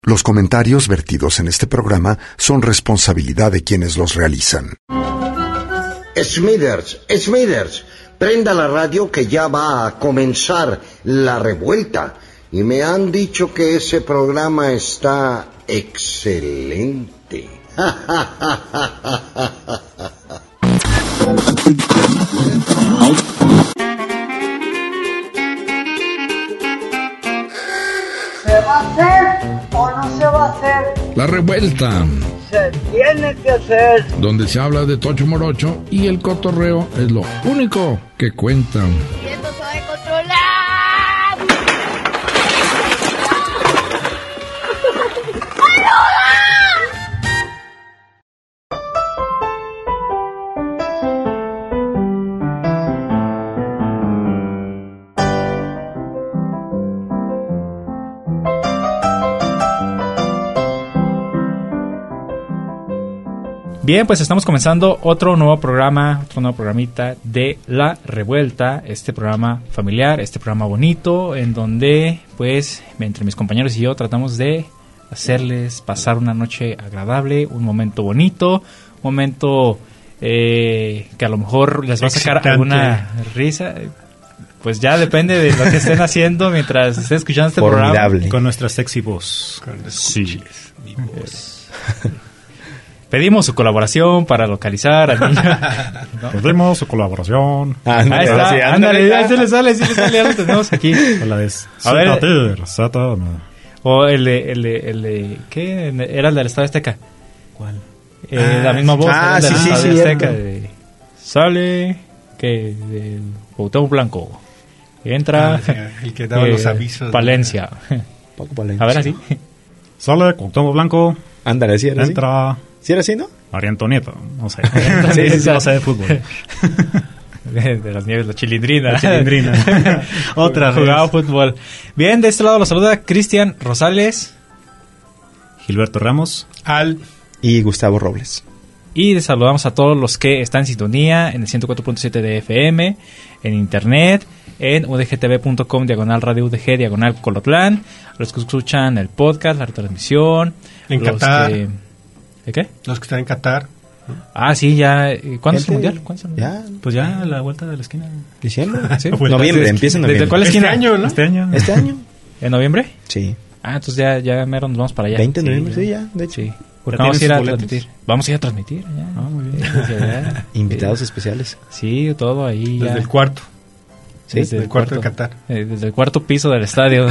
Los comentarios vertidos en este programa son responsabilidad de quienes los realizan. Smithers, prenda la radio que ya va a comenzar La Revuelta. Y me han dicho que ese programa está excelente. ¿Se va a hacer o no se va a hacer? La Revuelta. Se tiene que hacer. Donde se habla de Tocho Morocho y el cotorreo es lo único que cuentan. Y esto se va a controlar. Bien, pues estamos comenzando otro nuevo programita de La Revuelta, este programa familiar, este programa bonito, en donde, pues, entre mis compañeros y yo tratamos de hacerles pasar una noche agradable, un momento bonito, un momento que a lo mejor les va a sacar alguna risa. Pues ya depende de lo que estén haciendo mientras estén escuchando este programa. Con nuestra sexy voz. Sí. Mi voz. Pedimos su colaboración para localizar al niño. ¿No? Pedimos su colaboración. Ahí está, ándale, sí le sale, ya lo tenemos aquí. A ver, o el de, ¿qué? Era el del Estadio Azteca. ¿Cuál? La misma voz. Sí, Azteca, de, sale, que de Cuauhtémoc Blanco. Entra, el que daba los avisos. Palencia. Paco Palencia. A ver, así. Sale Cuauhtémoc Blanco. Ándale, sí era entra así. ¿Sí era así, no? María Antonieta, no sé. Sí, no sé de fútbol. De las nieves, la Chilindrina. Otra jugaba fútbol. Bien, de este lado lo saluda Cristian Rosales, Gilberto Ramos, y Gustavo Robles. Y saludamos a todos los que están en sintonía en el 104.7 de FM, en internet, en udgtv.com/radio UDG Colotlán, los que escuchan el podcast, la retransmisión, en Qatar. ¿Qué? Los que están en Qatar. Ah, sí, ya. ¿Cuándo es el mundial? Ya. Pues ya a la vuelta de la esquina. ¿Diciembre? ¿Sí? Noviembre, empieza en noviembre. ¿Desde cuál esquina? Este año, ¿no? Este año. ¿En noviembre? Sí. Ah, entonces ya mero nos vamos para allá. 20 de noviembre, sí, ya, de hecho. Sí. Porque vamos a ir a transmitir. Vamos a ir a transmitir ya. Ah, muy bien. Invitados especiales. Sí, todo ahí. Desde ya. el cuarto. Sí, desde el cuarto de Qatar. Desde el cuarto piso del estadio.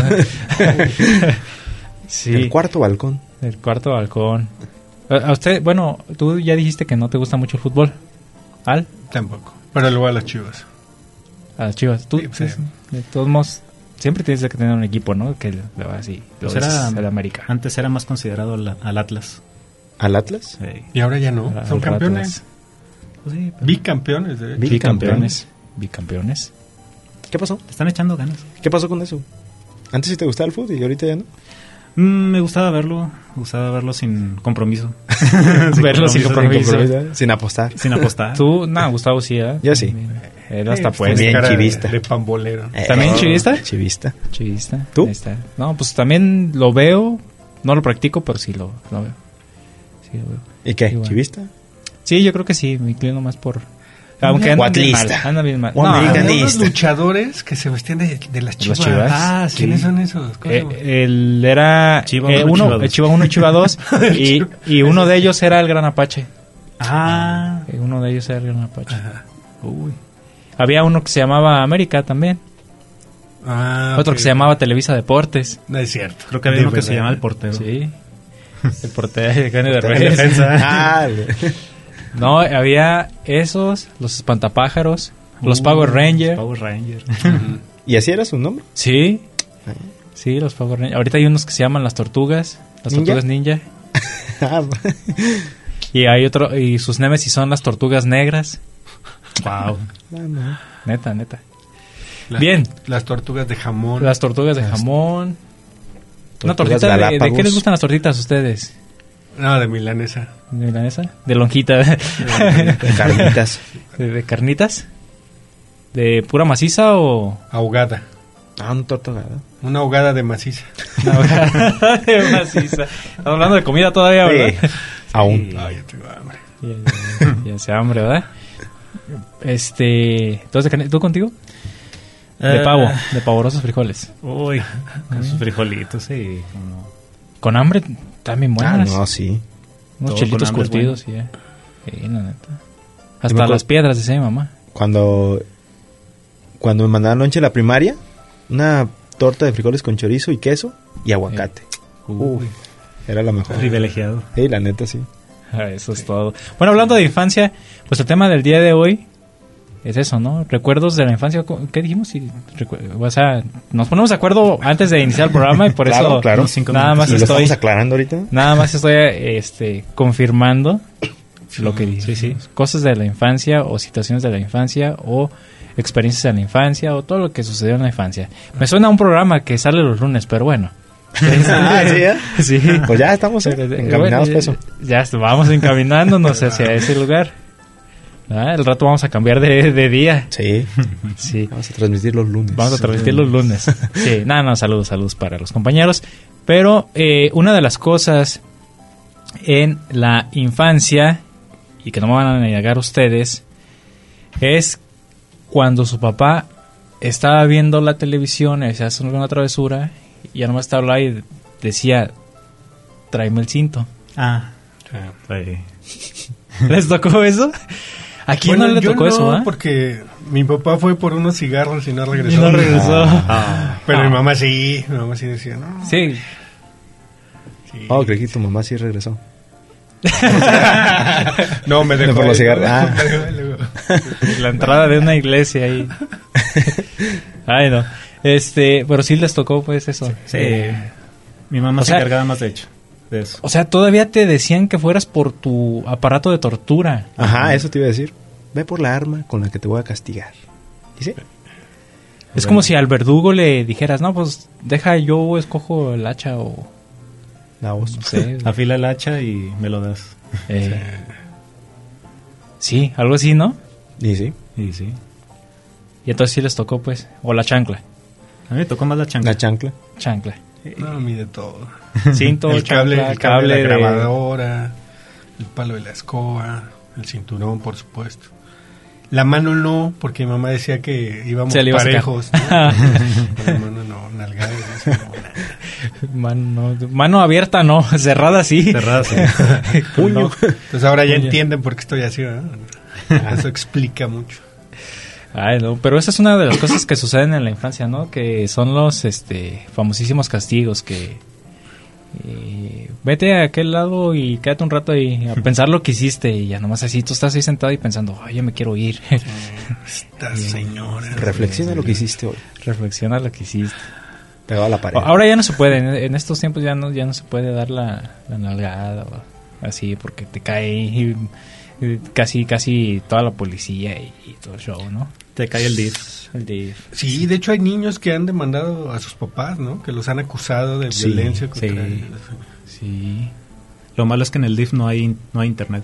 Sí. El cuarto balcón. El cuarto balcón. A usted, bueno, tú ya dijiste que no te gusta mucho el fútbol. ¿Al? Tampoco. Pero luego a las Chivas. A las Chivas. Tú, sí. De todos modos, siempre tienes que tener un equipo, ¿no? Que le va así. Pues era el América. Antes era más considerado al Atlas. ¿Al Atlas? Sí. Y ahora ya no. Son campeones. Pues sí, Bicampeones, de hecho. Bicampeones. ¿Qué pasó? Te están echando ganas. ¿Qué pasó con eso? Antes sí te gustaba el fútbol y ahorita ya no. Me gustaba verlo sin compromiso. Verlo sin compromiso. Sin apostar. Sin apostar. Tú, no, Gustavo sí, ¿eh? Yo sí. Era hasta pues. También chivista. De pambolero. ¿También chivista? Chivista. ¿Tú? Ahí está. No, pues también lo veo. No lo practico, pero sí lo veo. Sí, lo veo. ¿Y qué? Bueno. ¿Chivista? Sí, yo creo que sí. Me inclino más por... Aunque andan bien mal. Unos luchadores que se vestían de las Chivas. Ah, sí. ¿Quiénes son esos? Él era Chiva uno, el Chiva 1 y Chiva 2 y uno de ellos era el Gran Apache. Ah. Uno de ellos era el Gran Apache. Ajá. Uy. Había uno que se llamaba América también. Otro que se llamaba Televisa Deportes. No es cierto. Creo que había uno que se llama El Portero. Sí. El portero de Gane de defensa. No, había esos, los espantapájaros, los Power Rangers. ¿Y así era su nombre? Sí. Sí, los Power Rangers. Ahorita hay unos que se llaman las tortugas ninja. Y hay otro, y sus némesis son las tortugas negras. Wow. Neta. Bien. Las tortugas de jamón. Las tortugas de jamón. Una tortita ¿de qué les gustan las tortitas a ustedes? No, de milanesa. ¿De milanesa? De lonjita. De carnitas. ¿De carnitas? ¿De pura maciza o...? Ahogada. Ah, una torta ahogada. Una ahogada de maciza. Una hojada de maciza. Estamos hablando de comida todavía, ¿verdad? Sí. Aún. Ay, yo tengo hambre. Ya se hambre, ¿verdad? Entonces, ¿tú contigo? De pavo, de pavorosos frijoles. Uy, con sus frijolitos, sí. No. Con hambre también buenas. No, sí. Unos Todo chilitos con hambre es curtidos, sí, Sí, la neta. Yo me Hasta acuerdo- las piedras, decía mi mamá. Cuando me mandaban lonche en la primaria, una torta de frijoles con chorizo y queso y aguacate. Uy, Era la mejor. privilegiado. Sí, la neta, sí. Eso es todo. Bueno, hablando de infancia, pues el tema del día de hoy es eso, ¿no? Recuerdos de la infancia. ¿Qué dijimos? O sea, nos ponemos de acuerdo antes de iniciar el programa y por Claro, eso claro. nada más ¿Y lo estoy estamos aclarando ahorita? nada más estoy confirmando lo que dije. Sí. Cosas de la infancia o situaciones de la infancia o experiencias de la infancia o todo lo que sucedió en la infancia. Me suena a un programa que sale los lunes, pero bueno. Ah, ¿sí, eh? Sí. Pues ya estamos encaminados Bueno, para eso. Ya vamos encaminándonos hacia ese lugar. El rato vamos a cambiar de día. Sí. Sí. Vamos a transmitir los lunes. Vamos a transmitir los lunes. Sí, saludos para los compañeros. Pero una de las cosas en la infancia, y que no me van a negar ustedes, es cuando su papá estaba viendo la televisión y se hace alguna travesura y ya nomás estaba ahí y decía, tráeme el cinto. Ah, sí. ¿Les tocó eso? ¿A quién Bueno, no le yo tocó eso? no, porque mi papá fue por unos cigarros y no regresó. Y no regresó. Pero mi mamá sí decía, no. Sí. Sí. Oh, creí que tu mamá sí regresó. No, me dejó. Por los cigarros. Ah. La entrada de una iglesia ahí. Ay, no. Pero sí les tocó, pues, eso. Sí. Mi mamá O se sea- encargaba más, de hecho, de eso. O sea, todavía te decían que fueras por tu aparato de tortura. Ajá, eso te iba a decir. Ve por la arma con la que te voy a castigar. ¿Y sí? Es como si al verdugo le dijeras, no, pues, deja, yo escojo el hacha o... La voz. No sé. Afila el hacha y me lo das. Sí, algo así, ¿no? Y sí. Y sí. Y entonces sí les tocó, pues. O la chancla. A mí me tocó más la chancla. La chancla. Chancla. No, a mí de todo. Cinto, El cable, chancla, el cable de la de- grabadora, el palo de la escoba, el cinturón, por supuesto. La mano no, porque mi mamá decía que íbamos Se le iba a sacar. parejos. ¿no? La mano no, nalgada. Eso no. Mano abierta no, cerrada sí. Cerrada, sí. Puño. Entonces ahora ya Puño. entienden por qué estoy así, ¿verdad? Eso explica mucho. Ay, no, pero esa es una de las cosas que suceden en la infancia, ¿no? Que son los famosísimos castigos que vete a aquel lado y quédate un rato ahí a pensar lo que hiciste y ya nomás así tú estás ahí sentado y pensando, ay, yo me quiero ir. Esta señora. Reflexiona lo que hiciste hoy. Reflexiona lo que hiciste. Pegado a la pared. Ahora ya no se puede, en estos tiempos ya no se puede dar la nalgada o así porque te cae y casi toda la policía y todo el show, ¿no? Te cae el DIF. El DIF. Sí, de hecho hay niños que han demandado a sus papás, ¿no? Que los han acusado de violencia contra sí. ellos. Sí. Lo malo es que en el DIF no hay internet.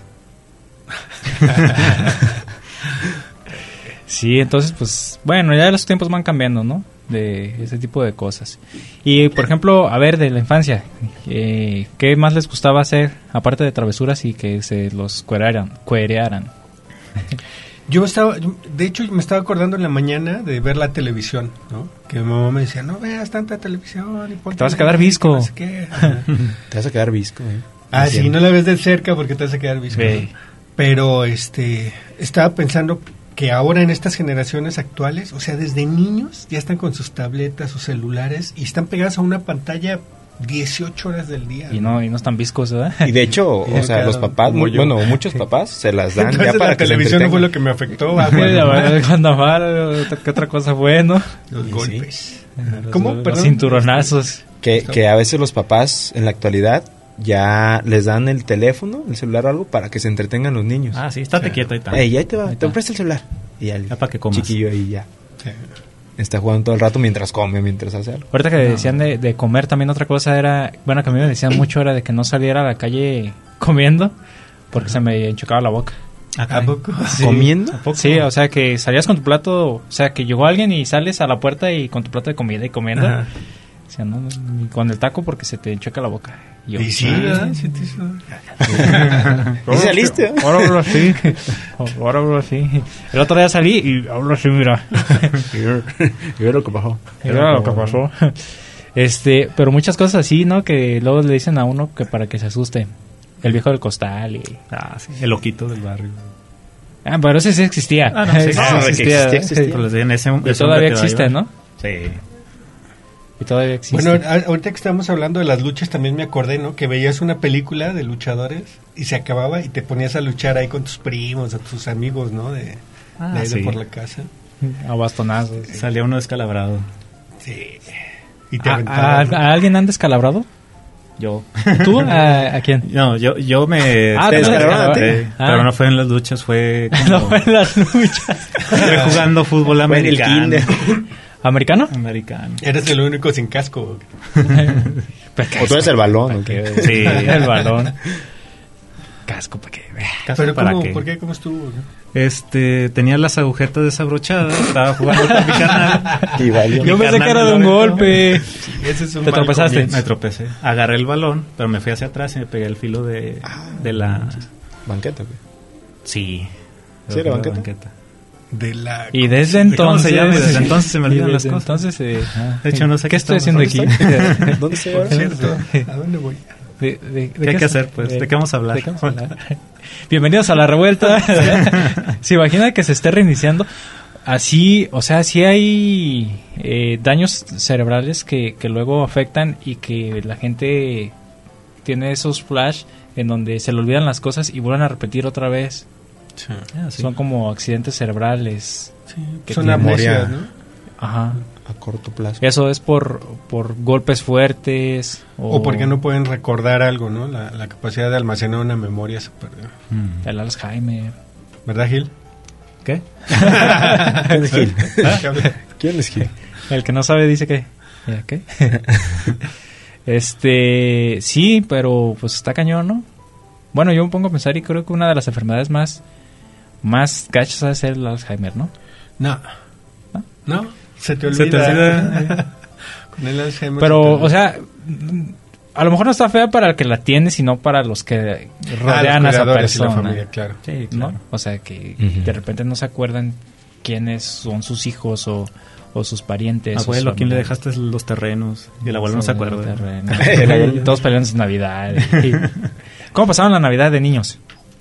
Sí, entonces, pues, bueno, ya los tiempos van cambiando, ¿no? De ese tipo de cosas. Y, por ejemplo, a ver, de la infancia, ¿qué más les gustaba hacer, aparte de travesuras y que se los cuerearan? De hecho, me estaba acordando en la mañana de ver la televisión, ¿no? Que mi mamá me decía, no veas tanta televisión. Y ponte Te vas a quedar visco. no sé qué. Ajá. Te vas a quedar visco, Sí, no la ves de cerca porque te vas a quedar visco. Sí. ¿no? Pero, estaba pensando que ahora en estas generaciones actuales, o sea, desde niños ya están con sus tabletas, sus celulares y están pegados a una pantalla 18 horas del día. Y no están viscos, ¿verdad? Y de hecho, Sí, o sea, claro, los papás, como yo. bueno, muchos papás se las dan Entonces ya para la que se televisión no fue lo entretengan. que me afectó. Cuando ¿qué otra cosa fue, no? Los golpes. Los- ¿Cómo? Los Perdón. cinturonazos. Que a veces los papás en la actualidad ya les dan el teléfono, el celular o algo para que se entretengan los niños. Ah, sí, estate quieto ahí está. Ey, ahí te va, Ahí te está. presta el celular. Y ya el Ya para que comas. chiquillo ahí ya Sí. está jugando todo el rato mientras come, mientras hace algo. Ahorita que decían de comer, también otra cosa era, bueno, que a mí me decían mucho era de que no saliera a la calle comiendo porque se me enchocaba la boca. ¿A poco? Sí. ¿Comiendo? Sí, o sea, que salías con tu plato, o sea, que llegó alguien y sales a la puerta y con tu plato de comida y comiendo. Ajá. O sea, no, ni con el taco porque se te enchueca la boca. Yo, Y sí, ¿verdad? Sí te hizo... ¿Y saliste? Ahora hablo así. Ahora hablo así. El otro día salí y hablo así, mira. Y ve lo que pasó. Era lo que pasó. Pero muchas cosas así, ¿no? Que luego le dicen a uno que para que se asuste. El viejo del costal y... Ah, sí, el loquito del barrio. Ah, pero ese sí existía. Ah, no, sí, Ese no, de que existía. Pero les digo, en ese Y todavía existe, ¿no? Sí. Y todavía existe. Bueno, ahorita que estamos hablando de las luchas, también me acordé, ¿no? Que veías una película de luchadores y se acababa y te ponías a luchar ahí con tus primos o tus amigos, ¿no? De ahí sí. de por la casa. A bastonazos. Salía uno descalabrado. Sí. Y te ¿A aventaban. alguien han descalabrado? Yo. ¿Tú? ¿A quién? No, yo me... Ah, te ¿tú me descalabraron, descalabraste? sí. Ah. Pero no fue en las luchas, fue como... No fue en las luchas. Fue jugando fútbol Fue en el americano. kinder. ¿Americano? Americano. Eres el único sin casco. O tú eres el balón. ¿o qué? Sí. El balón. Casco, ¿para qué? ¿Caso Pero para ¿cómo? qué? ¿Por qué? ¿Cómo estuvo? Tenía las agujetas desabrochadas, estaba jugando con mi carnal. Y valió. Yo Mi pensé que carnal era me de lo un aventó. golpe. Ese es un ¿Te mal tropezaste? comienzo. Me tropecé. Agarré el balón, pero me fui hacia atrás y me pegué el filo de la... ¿Banqueta? ¿o qué? Sí. ¿Sí era banqueta? De la... Y desde ¿De cómo entonces... se llama? Y desde entonces se me olvidan Y las desde cosas. Entonces, De hecho, no sé qué qué estoy haciendo estamos- aquí. ¿Dónde estoy Por ahora? cierto, ¿a dónde voy? ¿De ¿Qué hay que hacer, pues? ¿De qué vamos a hablar? ¿De qué vamos a hablar? Bienvenidos a La Revuelta. ¿Se imagina que se esté reiniciando? Así, o sea, sí hay daños cerebrales que luego afectan y que la gente tiene esos flash en donde se le olvidan las cosas y vuelven a repetir otra vez. Ah, sí. Son como accidentes cerebrales. Que Son tiene amnesias, memoria. ¿no? Ajá. A corto plazo. Eso es por golpes fuertes. O porque no pueden recordar algo, ¿no? La capacidad de almacenar una memoria se perdió. El Alzheimer. ¿Verdad, Gil? ¿Qué? ¿Quién es Gil? ¿Quién es Gil? El que no sabe dice que... ¿Qué? Sí, pero pues está cañón, ¿no? Bueno, yo me pongo a pensar y creo que una de las enfermedades más gachas es el Alzheimer, ¿no? No. ¿No? ¿No? Se te Se te olvida. olvida. Con el Alzheimer Pero, se te olvida. o sea, a lo mejor no está fea para el que la tiene, sino para los que rodean a los esa cuidadores y la persona. familia, claro. Sí, ¿No? claro. O sea, que Ujú. de repente no se acuerdan quiénes son sus hijos o sus parientes. Abuelo, o ¿a quién le familiares. dejaste los terrenos? Y el abuelo no se acuerda. Y todos peleando en Navidad. ¿Cómo pasaban la Navidad de niños?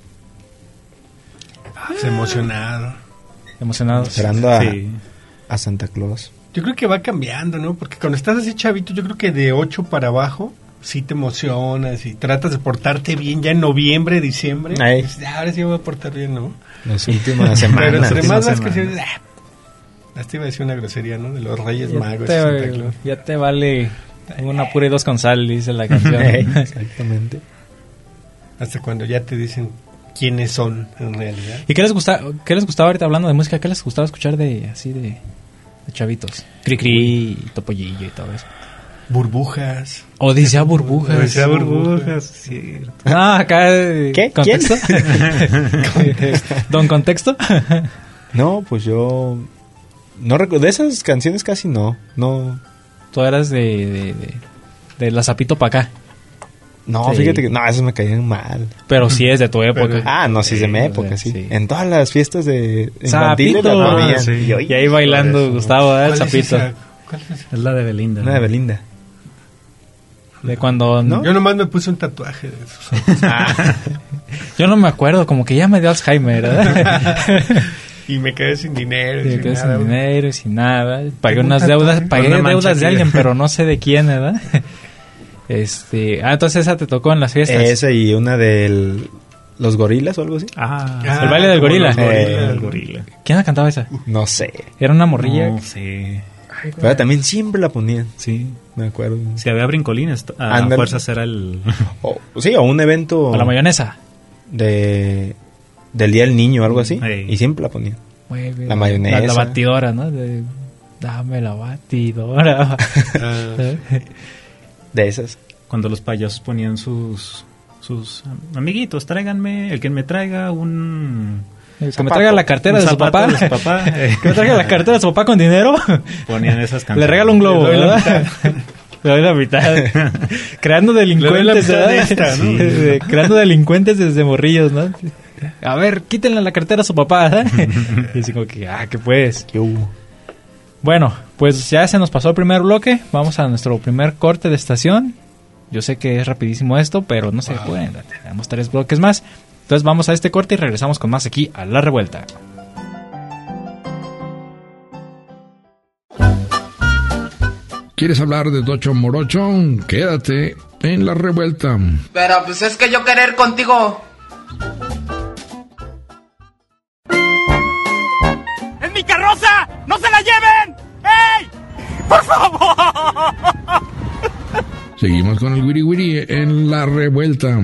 Emocionado. Emocionados. Esperando Sí. a Santa Claus. Yo creo que va cambiando, ¿no? Porque cuando estás así chavito, yo creo que de 8 para abajo sí te emocionas y tratas de portarte bien ya en noviembre, diciembre. Ay. Dices, ahora sí me voy a portar bien, ¿no? Las últimas Pero semanas. entre más vas semana. creciendo, hasta iba a decir una grosería, ¿no? De los Reyes Ya Magos y Santa Claus. ya te vale una pura y dos con sal, dice la canción. Exactamente. Hasta cuando ya te dicen quiénes son en realidad. ¿Y qué les gustaba ahorita hablando de música? ¿Qué les gustaba escuchar de chavitos? Cri-cri, Topollillo y todo eso. Burbujas. Odisea Burbujas. Odisea Burbujas. Cierto. Ah, acá... ¿Qué? ¿Contexto? ¿Don Contexto? No, pues yo... No recuerdo. De esas canciones casi no. No, Tú eras de la Zapito pa' acá. no Sí. fíjate que... No, esos me caían mal. Pero sí es de tu época. Ah, no, sí es de mi o época, sea, sí. sí. En todas las fiestas de Zapito. infantiles la ponían. Sí. Y yo, Y ahí bailando por eso. Gustavo, ¿eh? El ¿Cuál es Zapito. esa? ¿Cuál es esa? Es la de Belinda. Una de Belinda. De cuando... ¿No? Yo nomás me puse un tatuaje de esos. Yo no me acuerdo, como que ya me dio Alzheimer, ¿verdad? Y me quedé sin dinero. Me sin quedé nada. sin dinero y sin nada. Pagué Tengo un unas tatuaje deudas, con pagué una mancha deudas de aquí. alguien, pero no sé de quién, ¿verdad? Entonces esa te tocó en las fiestas. Esa y una del... Los gorilas o algo así. Ah, El baile del como gorila. los gorilas. el gorila. ¿Quién la cantaba esa? No sé. Era una morrilla. No, sí. Pero también siempre la ponían. Sí. Me acuerdo. Si había brincolines, a Ándale. fuerzas era el... Sí, o un evento O la mayonesa. del Día del Niño o algo así. Ey. Y siempre la ponían. Muy bien. La mayonesa. La batidora, ¿no? Dame la batidora. Ah, De esas. Cuando los payasos ponían sus amiguitos, tráiganme, el que me traiga un... Que me traiga la cartera un de su zapato papá. de su papá. Que me traiga la cartera de su papá con dinero. Ponían esas canciones. Le regalo un globo, Le doy la ¿verdad? Le doy la mitad. Creando delincuentes, Le doy la mitad de ¿verdad? esta, ¿no? Sí. Creando delincuentes desde morrillos, ¿no? A ver, quítenle la cartera a su papá, ¿eh? Y así como que, ¿qué pues? ¿Qué hubo? Bueno, pues ya se nos pasó el primer bloque. Vamos a nuestro primer corte de estación. Yo sé que es rapidísimo esto, pero no se pueden. Tenemos 3 bloques más. Entonces vamos a este corte y regresamos con más aquí a La Revuelta. ¿Quieres hablar de Tocho Morocho? Quédate en La Revuelta. Pero pues es que yo querer contigo. ¡Es mi carroza! ¡No se la lleven! ¡Ey! ¡Por favor! Seguimos con el Wiri Wiri en La Revuelta.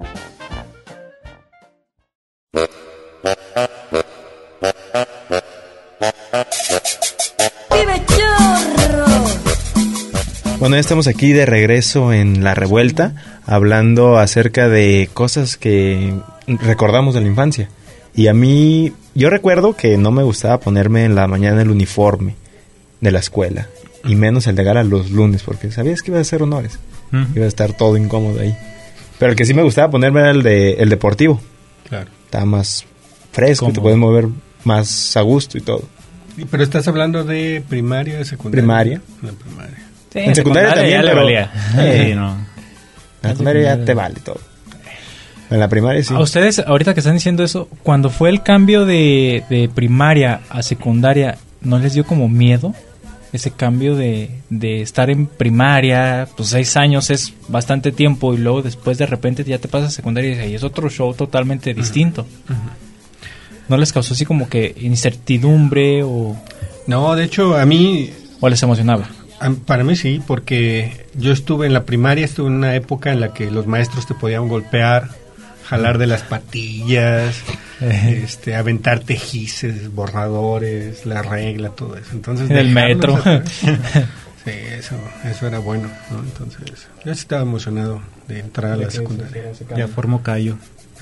Bueno, ya estamos aquí de regreso en La Revuelta, hablando acerca de cosas que recordamos de la infancia. Y a mí, yo recuerdo que no me gustaba ponerme en la mañana el uniforme de la escuela, y menos el de gala los lunes, porque sabías que iba a hacer honores. Iba a estar todo incómodo ahí. Pero el que sí me gustaba ponerme era el deportivo. Claro. Estaba más fresco, te puedes mover más a gusto y todo. Pero estás hablando de primaria, de secundaria. Primaria. De primaria. Sí, En secundaria también, ya le pero- valía. Sí, no. En la secundaria ya te vale todo. En la primaria sí. A ustedes, ahorita que están diciendo eso, cuando fue el cambio de primaria a secundaria, ¿no les dio como miedo? Ese cambio de estar en primaria, pues 6 años es bastante tiempo, y luego después de repente ya te pasas a secundaria y es otro show totalmente distinto. ¿No les causó así como que incertidumbre o No, de hecho, a mí, les emocionaba? para mí sí, porque yo estuve en la primaria, estuve en una época en la que los maestros te podían golpear, jalar de las patillas, aventarte gises, borradores, la regla, todo eso. Entonces, En el metro. Sí, eso era bueno, ¿no? Entonces, yo sí estaba emocionado de entrar a la secundaria. Ya formó callo.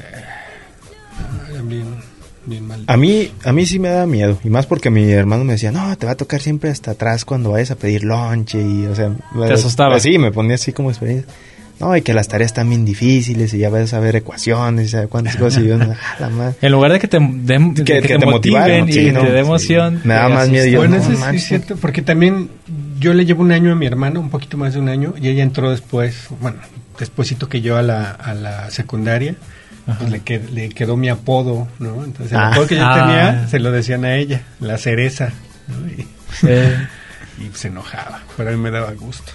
Era bien mal. A mí sí me da miedo, y más porque mi hermano me decía, no, te va a tocar siempre hasta atrás cuando vayas a pedir lonche, y o sea, ¿Te asustaba? Sí, me ponía así como experiencia. No, y que las tareas están bien difíciles, y ya vas a ver ecuaciones, y sabe cuántas cosas, y yo, la madre. En lugar de que te, Que te motiven motivaran, y sí, que ¿no? te dé emoción. Me da te más miedo. asusta. Yo, Bueno, no eso sí manches. es cierto, porque también yo le llevo un año a mi hermano, un poquito más de un año, y ella entró después, bueno, despuésito que yo a la secundaria, pues le quedó mi apodo, ¿no? Entonces el apodo que yo tenía se lo decían a ella, la cereza, ¿no? Y se enojaba, pero a mí me daba gusto.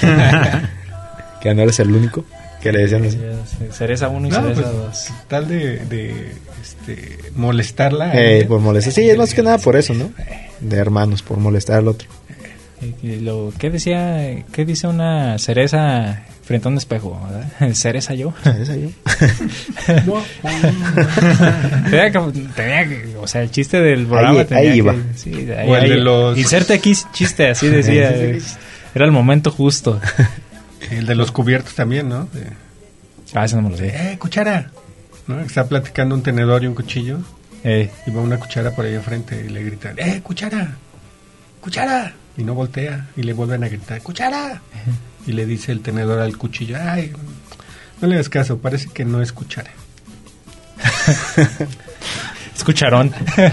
Que no eres el único que le decían así. Cereza 1 y No, cereza pues, 2. tal de molestarla. Por molestar. Sí, es más que nada por eso, ¿no? De hermanos, por molestar al otro. ¿Qué dice una cereza frente a un espejo? ¿Verdad? ¿Cereza yo? ¿Sabes yo? tenía que, o sea, el chiste del programa Ahí tenía iba. que... Sí, O el de los- Inserte aquí chiste, así decía. Era el momento justo. El de los cubiertos también, ¿no? Eso no me lo sé. Cuchara. ¿No? Está platicando un tenedor y un cuchillo. Y va una cuchara por ahí enfrente y le gritan, cuchara, cuchara. Y no voltea y le vuelven a gritar, cuchara. Y le dice el tenedor al cuchillo, ay, no le hagas caso, parece que no es cuchara. Escucharon.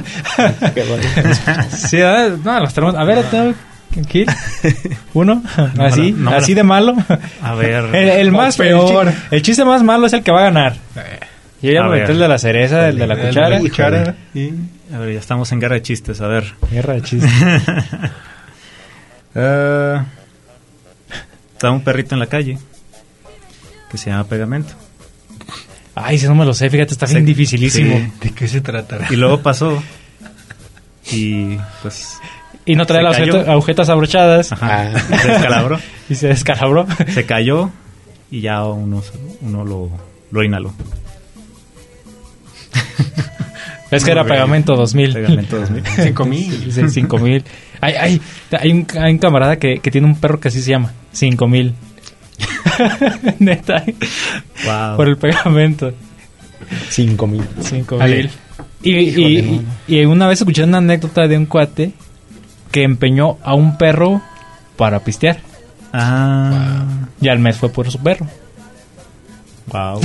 Sí, no, los tenemos. A ver, ¿qué? ¿Uno? ¿Así? No, ¿Así de malo? A ver. El más peor. El chiste más malo es el que va a ganar. Yo ya A me ver. metí el de la cereza, el de la cuchara. Cuchara. Y A ver, ya estamos en guerra de chistes, a ver. Guerra de chistes. Estaba un perrito en la calle que se llama Pegamento. Ay, si no me lo sé, fíjate, está bien dificilísimo. Sí. ¿de qué se tratará? Y luego pasó y pues Y no trae Se las cayó. agujetas abrochadas. ajá, se descalabró. Y se descalabró. Se cayó y ya uno lo inhaló. Es que era Pegamento 2000. Pegamento 2000. 5,000. Sí, 5000. Hay un camarada que tiene un perro que así se llama. 5000. Neta. Wow. Por el pegamento. 5,000. 5000. Y una vez escuché una anécdota de un cuate que empeñó a un perro para pistear. Ah. Y al mes fue por su perro. Wow.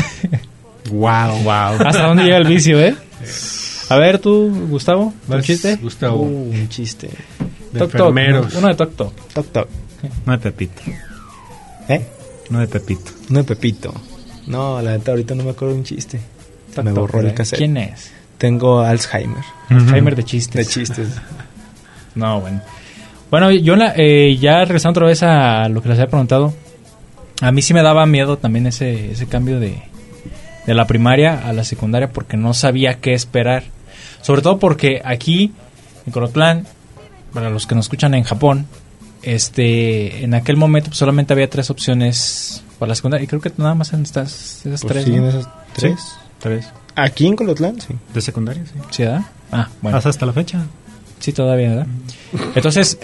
Wow. ¿Hasta dónde llega el vicio, A ver, tú, Gustavo, ¿un chiste? Gustavo. Un chiste. De Toc, toc. enfermeros. Uno de toc toc. Toc, toc. No de Pepito. No de Pepito. No de Pepito. No, la neta, ahorita no me acuerdo de un chiste. Toc, Me toc, borró el cassette. ¿Quién es? Tengo Alzheimer. Alzheimer de chistes. De chistes. No, bueno. Bueno, yo ya regresando otra vez a lo que les había preguntado, a mí sí me daba miedo también ese cambio de la primaria a la secundaria porque no sabía qué esperar. Sobre todo porque aquí, en Colotlán, para los que nos escuchan en Japón, en aquel momento pues, solamente había 3 opciones para la secundaria. Y creo que nada más en esas Pues 3, siguen ¿no? esas 3. Sí, 3. Aquí en Colotlán, sí. De secundaria, sí. ¿Sí, verdad? Ah, bueno. Hasta la fecha. Sí, todavía, ¿verdad? Entonces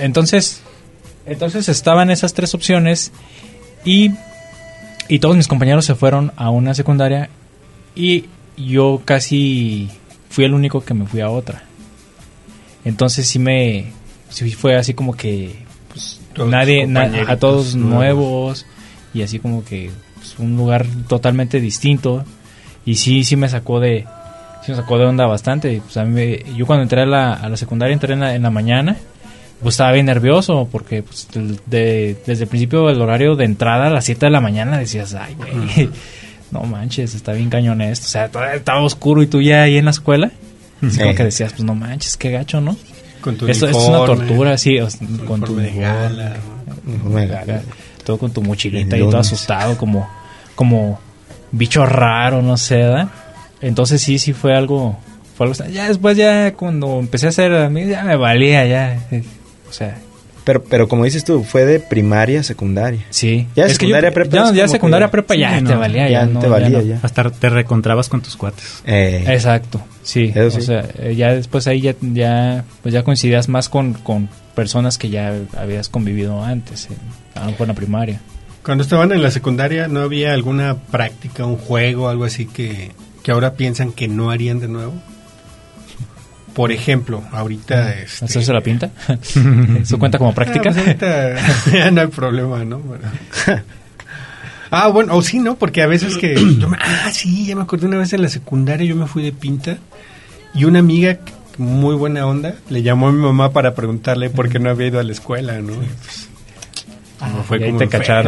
estaban esas 3 opciones y todos mis compañeros se fueron a una secundaria y yo casi fui el único que me fui a otra. Entonces sí fue así como que pues, a todos nuevos y así como que pues, un lugar totalmente distinto y sí me sacó de onda bastante. Pues a mí yo cuando entré a la secundaria entré en la mañana, pues estaba bien nervioso porque pues, desde el principio del horario de entrada a las 7 de la mañana decías, ay, güey, no manches, está bien cañón esto. O sea, todavía estaba oscuro y tú ya ahí en la escuela. Así como que decías, pues no manches, qué gacho, ¿no? Con tu esto es una tortura, sí, con tu gala, todo con tu mochilita y todo asustado como bicho raro, no sé, ¿verdad? Entonces sí fue algo ya después ya cuando empecé a hacer a mí ya me valía ya, o sea, pero como dices tú, fue de primaria a secundaria. Sí. Ya secundaria prepa. Ya secundaria prepa ya te valía ya. No, te valía ya. ya. Hasta te reencontrabas con tus cuates. Exacto. Sí. Eso sí. O sea, ya después ahí ya coincidías más con personas que ya habías convivido antes, a lo mejor en la primaria. Cuando estaban en la secundaria, ¿no había alguna práctica, un juego, algo así que ahora piensan que no harían de nuevo? Por ejemplo, ahorita... ¿Hacerse la pinta? ¿Eso cuenta como práctica? Pues ahorita ya no hay problema, ¿no? Bueno, o sí, ¿no? Porque a veces que... sí, ya me acordé una vez en la secundaria, yo me fui de pinta y una amiga muy buena onda le llamó a mi mamá para preguntarle por qué no había ido a la escuela, ¿no? Pues, fue como te cacharon.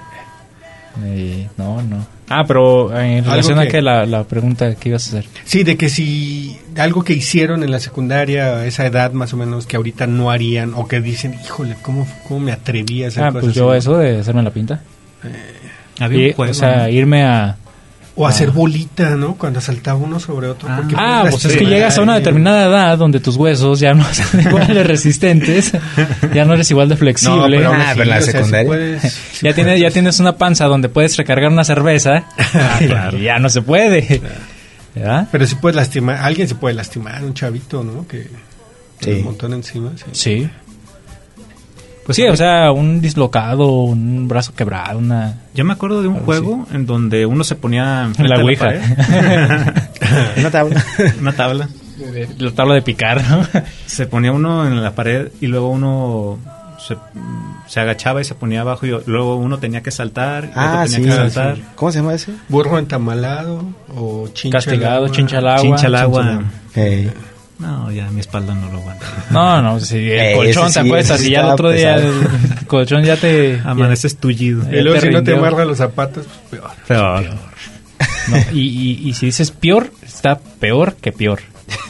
No. Pero en relación a que la pregunta que ibas a hacer. Sí, de que si algo que hicieron en la secundaria a esa edad más o menos que ahorita no harían o que dicen, híjole, ¿cómo me atreví a hacer cosas pues yo así? Eso de hacerme la pinta. Había un juego, o sea, irme a... O hacer bolita, ¿no? Cuando saltaba uno sobre otro. Pues es que llegas a una determinada edad donde tus huesos ya no son igual de resistentes, ya no eres igual de flexible. Pero en la secundaria. Ya tienes una panza donde puedes recargar una cerveza. Claro. Y ya no se puede. ¿Verdad? Pero sí puedes lastimar, alguien se puede lastimar, un chavito, ¿no? Que un montón encima. Sí. Pues sí, o sea, un dislocado, un brazo quebrado, Yo me acuerdo de un juego en donde uno se ponía... La ouija. Una tabla. Una tabla. La tabla de picar, ¿no? Se ponía uno en la pared y luego uno se agachaba y se ponía abajo y luego uno tenía que saltar y otro tenía que saltar. Sí. ¿Cómo se llama ese? Burro entamalado o castigado, chincha al agua. Chincha al agua. No, ya mi espalda no lo aguanta. No, si el colchón te acuestas y ya el otro día el colchón ya te... Amaneces tullido. Y luego si no te amarra los zapatos, pues peor. No, y si dices peor, está peor que peor.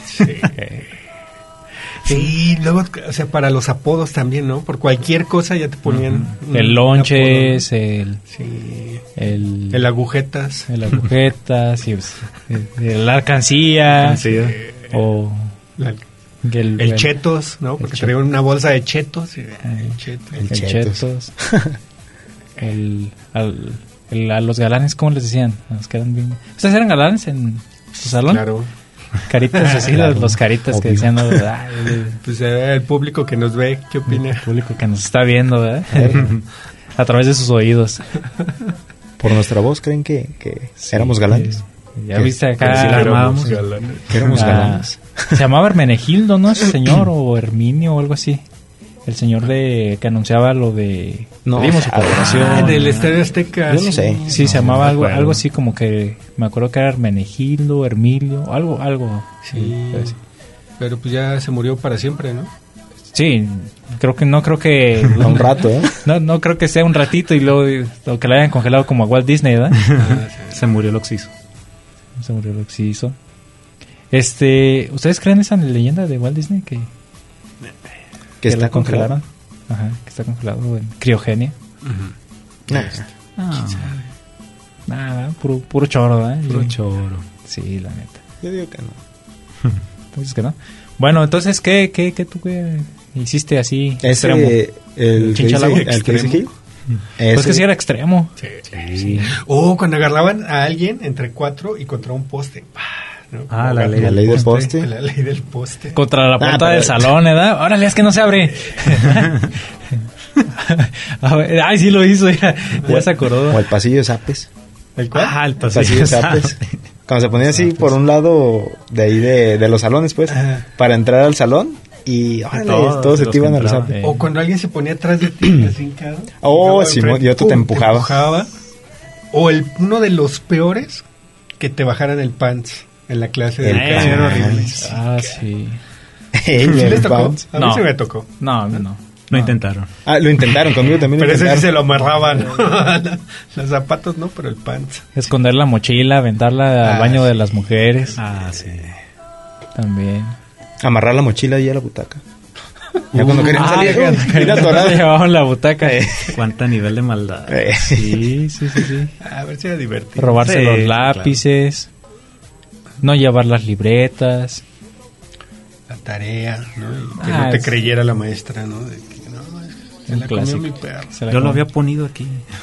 Sí, luego, o sea, para los apodos también, ¿no? Por cualquier cosa ya te ponían... El lonches, el agujetas. El agujetas, la alcancía. O... El chetos, ¿no? Porque traía una bolsa de chetos. El chetos. A los galanes, ¿cómo les decían? Nos quedan bien. ¿Ustedes eran galanes en su salón? Claro. Caritas así, claro. Los caritas obvio. Que decían, ¿no? Pues el público que nos ve, ¿qué opina? El público que nos está viendo, ¿verdad? A través de sus oídos. Por nuestra voz, ¿creen que éramos galanes? Ya viste acá. Sí, éramos galanes. Se llamaba Hermenegildo, ¿no? Ese señor, o Herminio, o algo así. El señor que anunciaba lo de... No, Pedimos su colaboración. Del Estadio Azteca. Yo no sé. Sí, No, se llamaba no algo así como que... Me acuerdo que era Hermenegildo, Hermilio, algo. Sí. Pero pues ya se murió para siempre, ¿no? Sí, no creo que... A un rato, ¿eh? No creo que sea un ratito y luego lo que le hayan congelado como a Walt Disney, ¿verdad? Se murió el Oxiso. Se murió lo que hizo. ¿Ustedes creen esa leyenda de Walt Disney que está lo congelaron? Ajá, que está congelado en criogenia. Nada, puro choro, ¿verdad? Puro choro. Sí, la neta. Yo digo que no. ¿Tú dices que no? Bueno, entonces, ¿qué tú hiciste así extremo? El que Chinchalago. dice Gil. Pues que sí era extremo. Sí. O cuando agarraban a alguien entre 4 y contra un poste. ¿No? La ley del poste. La ley del poste. Contra la puerta del salón, ¿verdad? Órale, es que no se abre. A ver, ay, sí lo hizo, ya se acordó. O el pasillo de Zapes. ¿El cuál? El Pasillo de Zapes. Cuando se ponía así por un lado de ahí de los salones, pues, para entrar al salón y todos se te iban a los Zapes. O cuando alguien se ponía atrás de ti, así hincado. Simón, y otro te empujaba. O uno de los peores, que te bajaran el pants en la clase de El educación pants. horrible. Sí. ¿Sí les tocó? Pants. A mí se me tocó. No. Lo intentaron. Lo intentaron conmigo también. Pero ese sí se lo amarraban. Los zapatos no, pero el pants. Esconder la mochila, aventarla al baño de las mujeres. Sí. También. Amarrar la mochila ahí a la butaca. Ya cuando querían salir, mira, atorada. Llevaban la butaca. Cuánta nivel de maldad. Sí. A ver si era divertido. Robarse los lápices. Claro. No llevar las libretas. La tarea, ¿no? Y que no te creyera la maestra, ¿no? De que, se la comió mi perro. Yo lo había ponido aquí.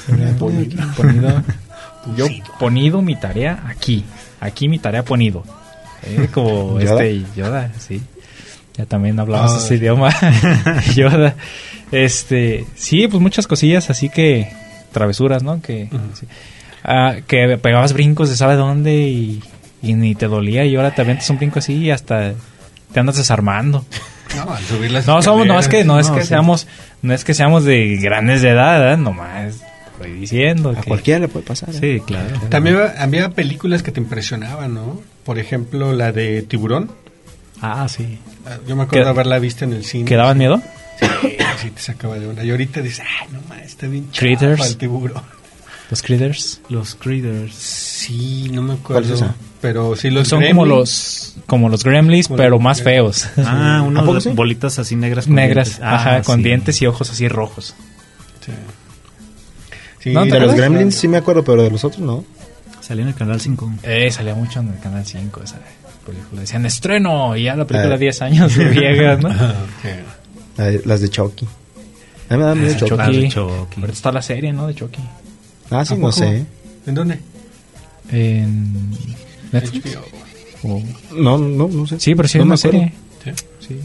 Yo ponido mi tarea aquí. Aquí mi tarea ponido. Como Yoda, sí. Ya también hablamos ese idioma. Yoda. Sí, pues muchas cosillas, así que travesuras, ¿no? Que que pegabas brincos de sabe dónde y ni te dolía, y ahora te aventas un brinco así y hasta te andas desarmando. No, al subir las no es que seamos de grandes de edad, ¿eh? Nomás estoy diciendo a cualquiera le puede pasar. Sí, claro. También había películas que te impresionaban, ¿no? Por ejemplo, la de Tiburón. Sí. Yo me acuerdo de haberla visto en el cine. ¿Que daban miedo? Sí, te sacaba de onda. Y ahorita dices, no mames, está bien Critters. chafa el tiburón. Los Critters. Sí, no me acuerdo. ¿Cuál es esa? Pero sí, los son Gremlins. como los Gremlins, pero más feos. Unos bolitas así negras. Negras, con dientes y ojos así rojos. Sí. No, de los Gremlins sí me acuerdo, pero de los otros no. Salía en el Canal 5. Salía mucho en el Canal 5 esa película. Decían estreno, y ya la película 10 años viejas, ¿no? Las de Chucky. A mí me da miedo Chucky. Pero está la serie, ¿no? De Chucky. Sí, no sé. ¿En dónde? En Netflix. No sé. Sí, pero sí, no, es una serie. Sí.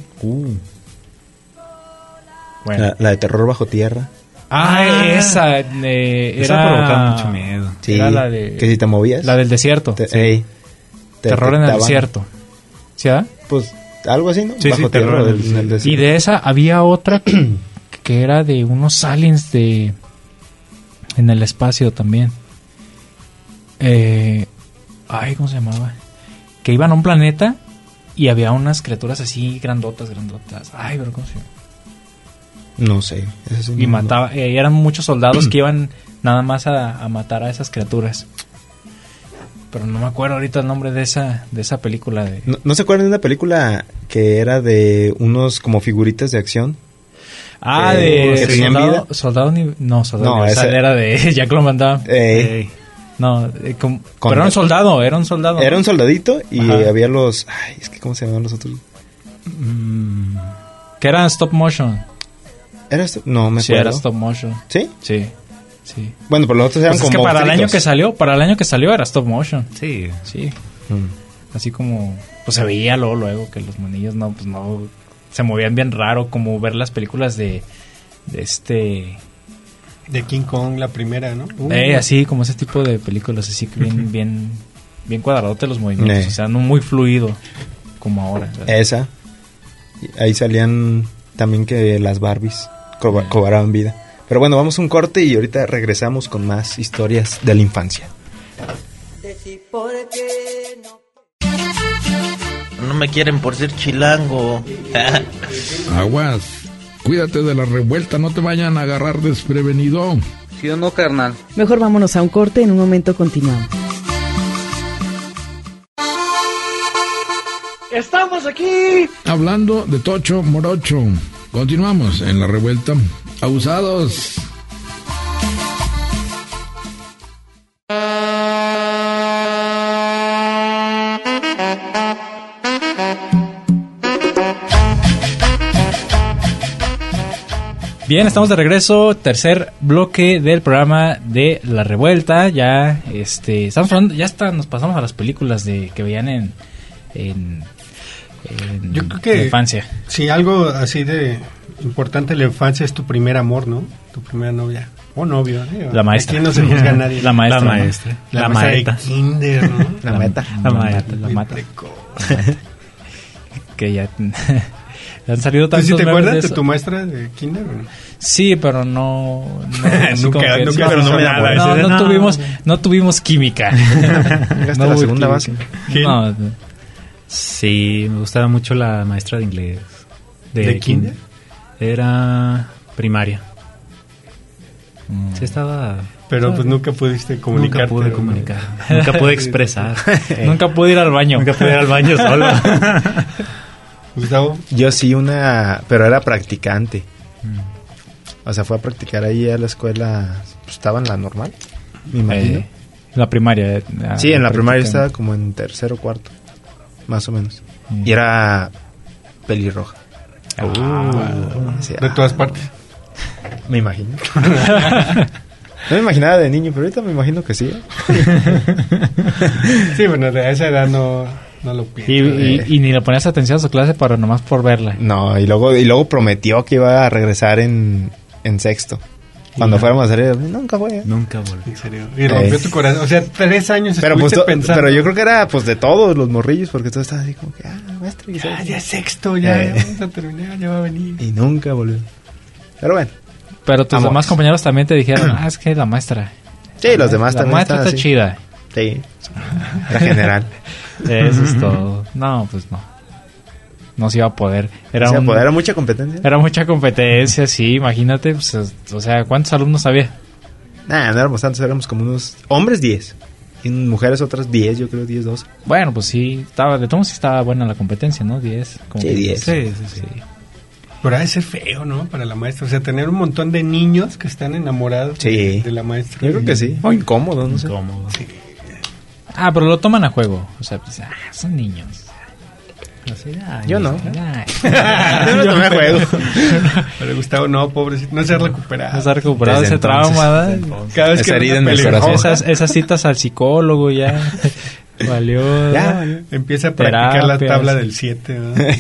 Bueno. La de Terror Bajo Tierra. Esa provocaba mucho miedo. Sí, era la de, que si te movías. La del desierto. Terror en el desierto. ¿Sí, verdad? Pues algo así, ¿no? Sí, Bajo tierra en el desierto. Y de esa había otra que era de unos aliens en el espacio también. ¿Cómo se llamaba? Que iban a un planeta y había unas criaturas así grandotas. Pero ¿cómo se llama? No sé. Sí y mataba. Eran muchos soldados que iban nada más a matar a esas criaturas. Pero no me acuerdo ahorita el nombre de esa película. ¿No se acuerdan de una película que era de unos como figuritas de acción? De tenían vida. Soldado era de Jean-Claude Van Damme. No, pero era un soldado. Era un soldadito y había los... ¿cómo se llamaban los otros? Que eran stop motion. No, me acuerdo. Sí, era stop motion. ¿Sí? Sí. Bueno, pero los otros eran pues como... Es que para el año que salió era stop motion. Sí. Así como... Pues se veía luego que los monillos no se movían bien raro, como ver las películas de King Kong, la primera, ¿no? Así como ese tipo de películas, así que bien cuadradote los movimientos, o sea, no muy fluido como ahora, ¿sabes? Esa. Ahí salían también que las Barbies cobraban vida. Pero bueno, vamos a un corte y ahorita regresamos con más historias de la infancia. No me quieren por ser chilango. Aguas, cuídate de la revuelta, no te vayan a agarrar desprevenido. ¿Sí o no, carnal? Mejor vámonos a un corte, en un momento continuamos. ¡Estamos aquí! Hablando de Tocho Morocho, continuamos en la revuelta. Abusados. Bien, estamos de regreso, tercer bloque del programa de La Revuelta. Ya estamos hablando, ya hasta nos pasamos a las películas que veían en yo creo que la infancia. Sí, algo así de importante en la infancia es tu primer amor, ¿no? Tu primera novia o novio. La maestra. Aquí no se juzga a nadie. La maestra. La maestra. La maestra de kinder, ¿no? La meta. La mata. Que ya han salido tantos ¿Sí te memes acuerdas de eso. tu maestra de kinder? ¿O no? Sí, pero no Nunca, pero no me enamoré. No tuvimos química. Llegaste a la hubo segunda química. base. No, Sí, me gustaba mucho la maestra de inglés. ¿De kinder? Era primaria. Sí estaba... Pero pues nunca pudiste comunicarte. Nunca pude comunicar. Nunca pude expresar. nunca pude ir al baño. Nunca pude ir al baño solo. Gustavo. Yo sí pero era practicante. O sea, fue a practicar ahí a la escuela, pues, estaba en la normal, me imagino. La primaria. Sí, en la primaria estaba como en tercero o cuarto, más o menos. Y era pelirroja. Sí, De todas partes. Me imagino. No me imaginaba de niño, pero ahorita me imagino que sí. Sí, bueno, de esa edad no lo pienso. Y ni le ponías atención a su clase para nomás por verla. No, y luego prometió que iba a regresar en sexto. Cuando fuéramos a salir, nunca fue. Nunca volví. En serio. Y rompió tu corazón. O sea, 3 años estuviste pensando. Pero yo creo que era pues de todos los morrillos, porque todo estaba así como que, maestro. Ya es sexto, ya vamos a terminar, ya va a venir. Y nunca volvió. Pero bueno. Pero tus demás compañeros también te dijeron, es que la maestra. Sí, los demás la también. La maestra está chida. Sí, la general. Eso es todo. No, pues no. No se iba a poder. Era mucha competencia. Era mucha competencia, sí, imagínate. Pues, o sea, ¿cuántos alumnos había? No éramos tantos, éramos como unos... Hombres 10. Y mujeres otras 10, yo creo 10, 12. Bueno, pues sí, de todos sí estaba buena la competencia, ¿no? 10. Sí, 10. Sí. Pero ha de ser feo, ¿no? Para la maestra. O sea, tener un montón de niños que están enamorados de la maestra. Yo creo que sí. O incómodo, no sé. Incómodo. Sí. Pero lo toman a juego. O sea, pues, son niños. Así, yo no. Yo no tomé a juego. Pero Gustavo, no, pobrecito. No se ha recuperado. No se ha recuperado ese trauma, ¿verdad? Cada vez que herida en el corazón. Esas citas al psicólogo ya. Valió. Ya. Empieza a practicar la tabla del 7.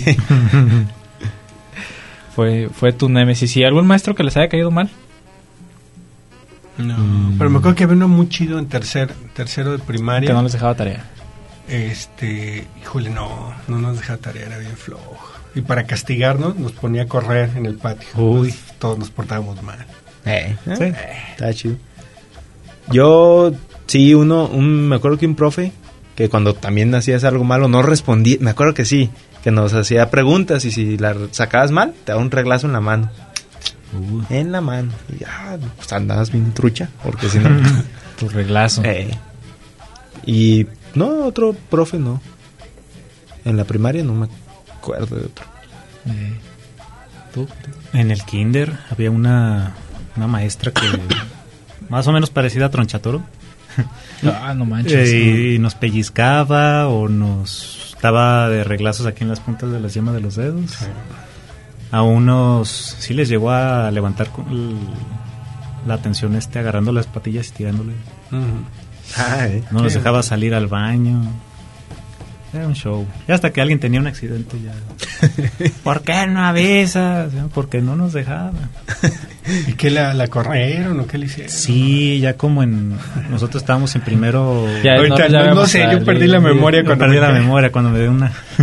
Fue tu némesis. ¿Y algún maestro que les haya caído mal? No, pero me acuerdo que había uno muy chido en tercero de primaria. Que no les dejaba tarea. Híjole, no nos dejaba tarea, era bien flojo. Y para castigarnos nos ponía a correr en el patio. Uy. Todos nos portábamos mal. Sí. Está chido. Yo, sí, me acuerdo que un profe, que cuando también hacías algo malo, no respondía, me acuerdo que sí, que nos hacía preguntas y si la sacabas mal, te daba un reglazo en la mano. En la mano. Y pues andabas bien trucha, porque si no... Tu reglazo. Y no, otro profe no. En la primaria no me acuerdo de otro. ¿Tú? En el kinder había una maestra que más o menos parecida a Tronchatoro. No manches. Y nos pellizcaba o nos daba de reglazos aquí en las puntas de las yemas de los dedos. A unos sí les llegó a levantar la atención agarrando las patillas y tirándole. No los dejaba salir al baño. Era un show. Y hasta que alguien tenía un accidente ya. ¿Por qué no avisas? Porque no nos dejaba. ¿Y qué la corrieron o qué le hicieron? Sí, ya como nosotros estábamos en primero. Ya, ahorita no sé, yo perdí la memoria cuando me dio una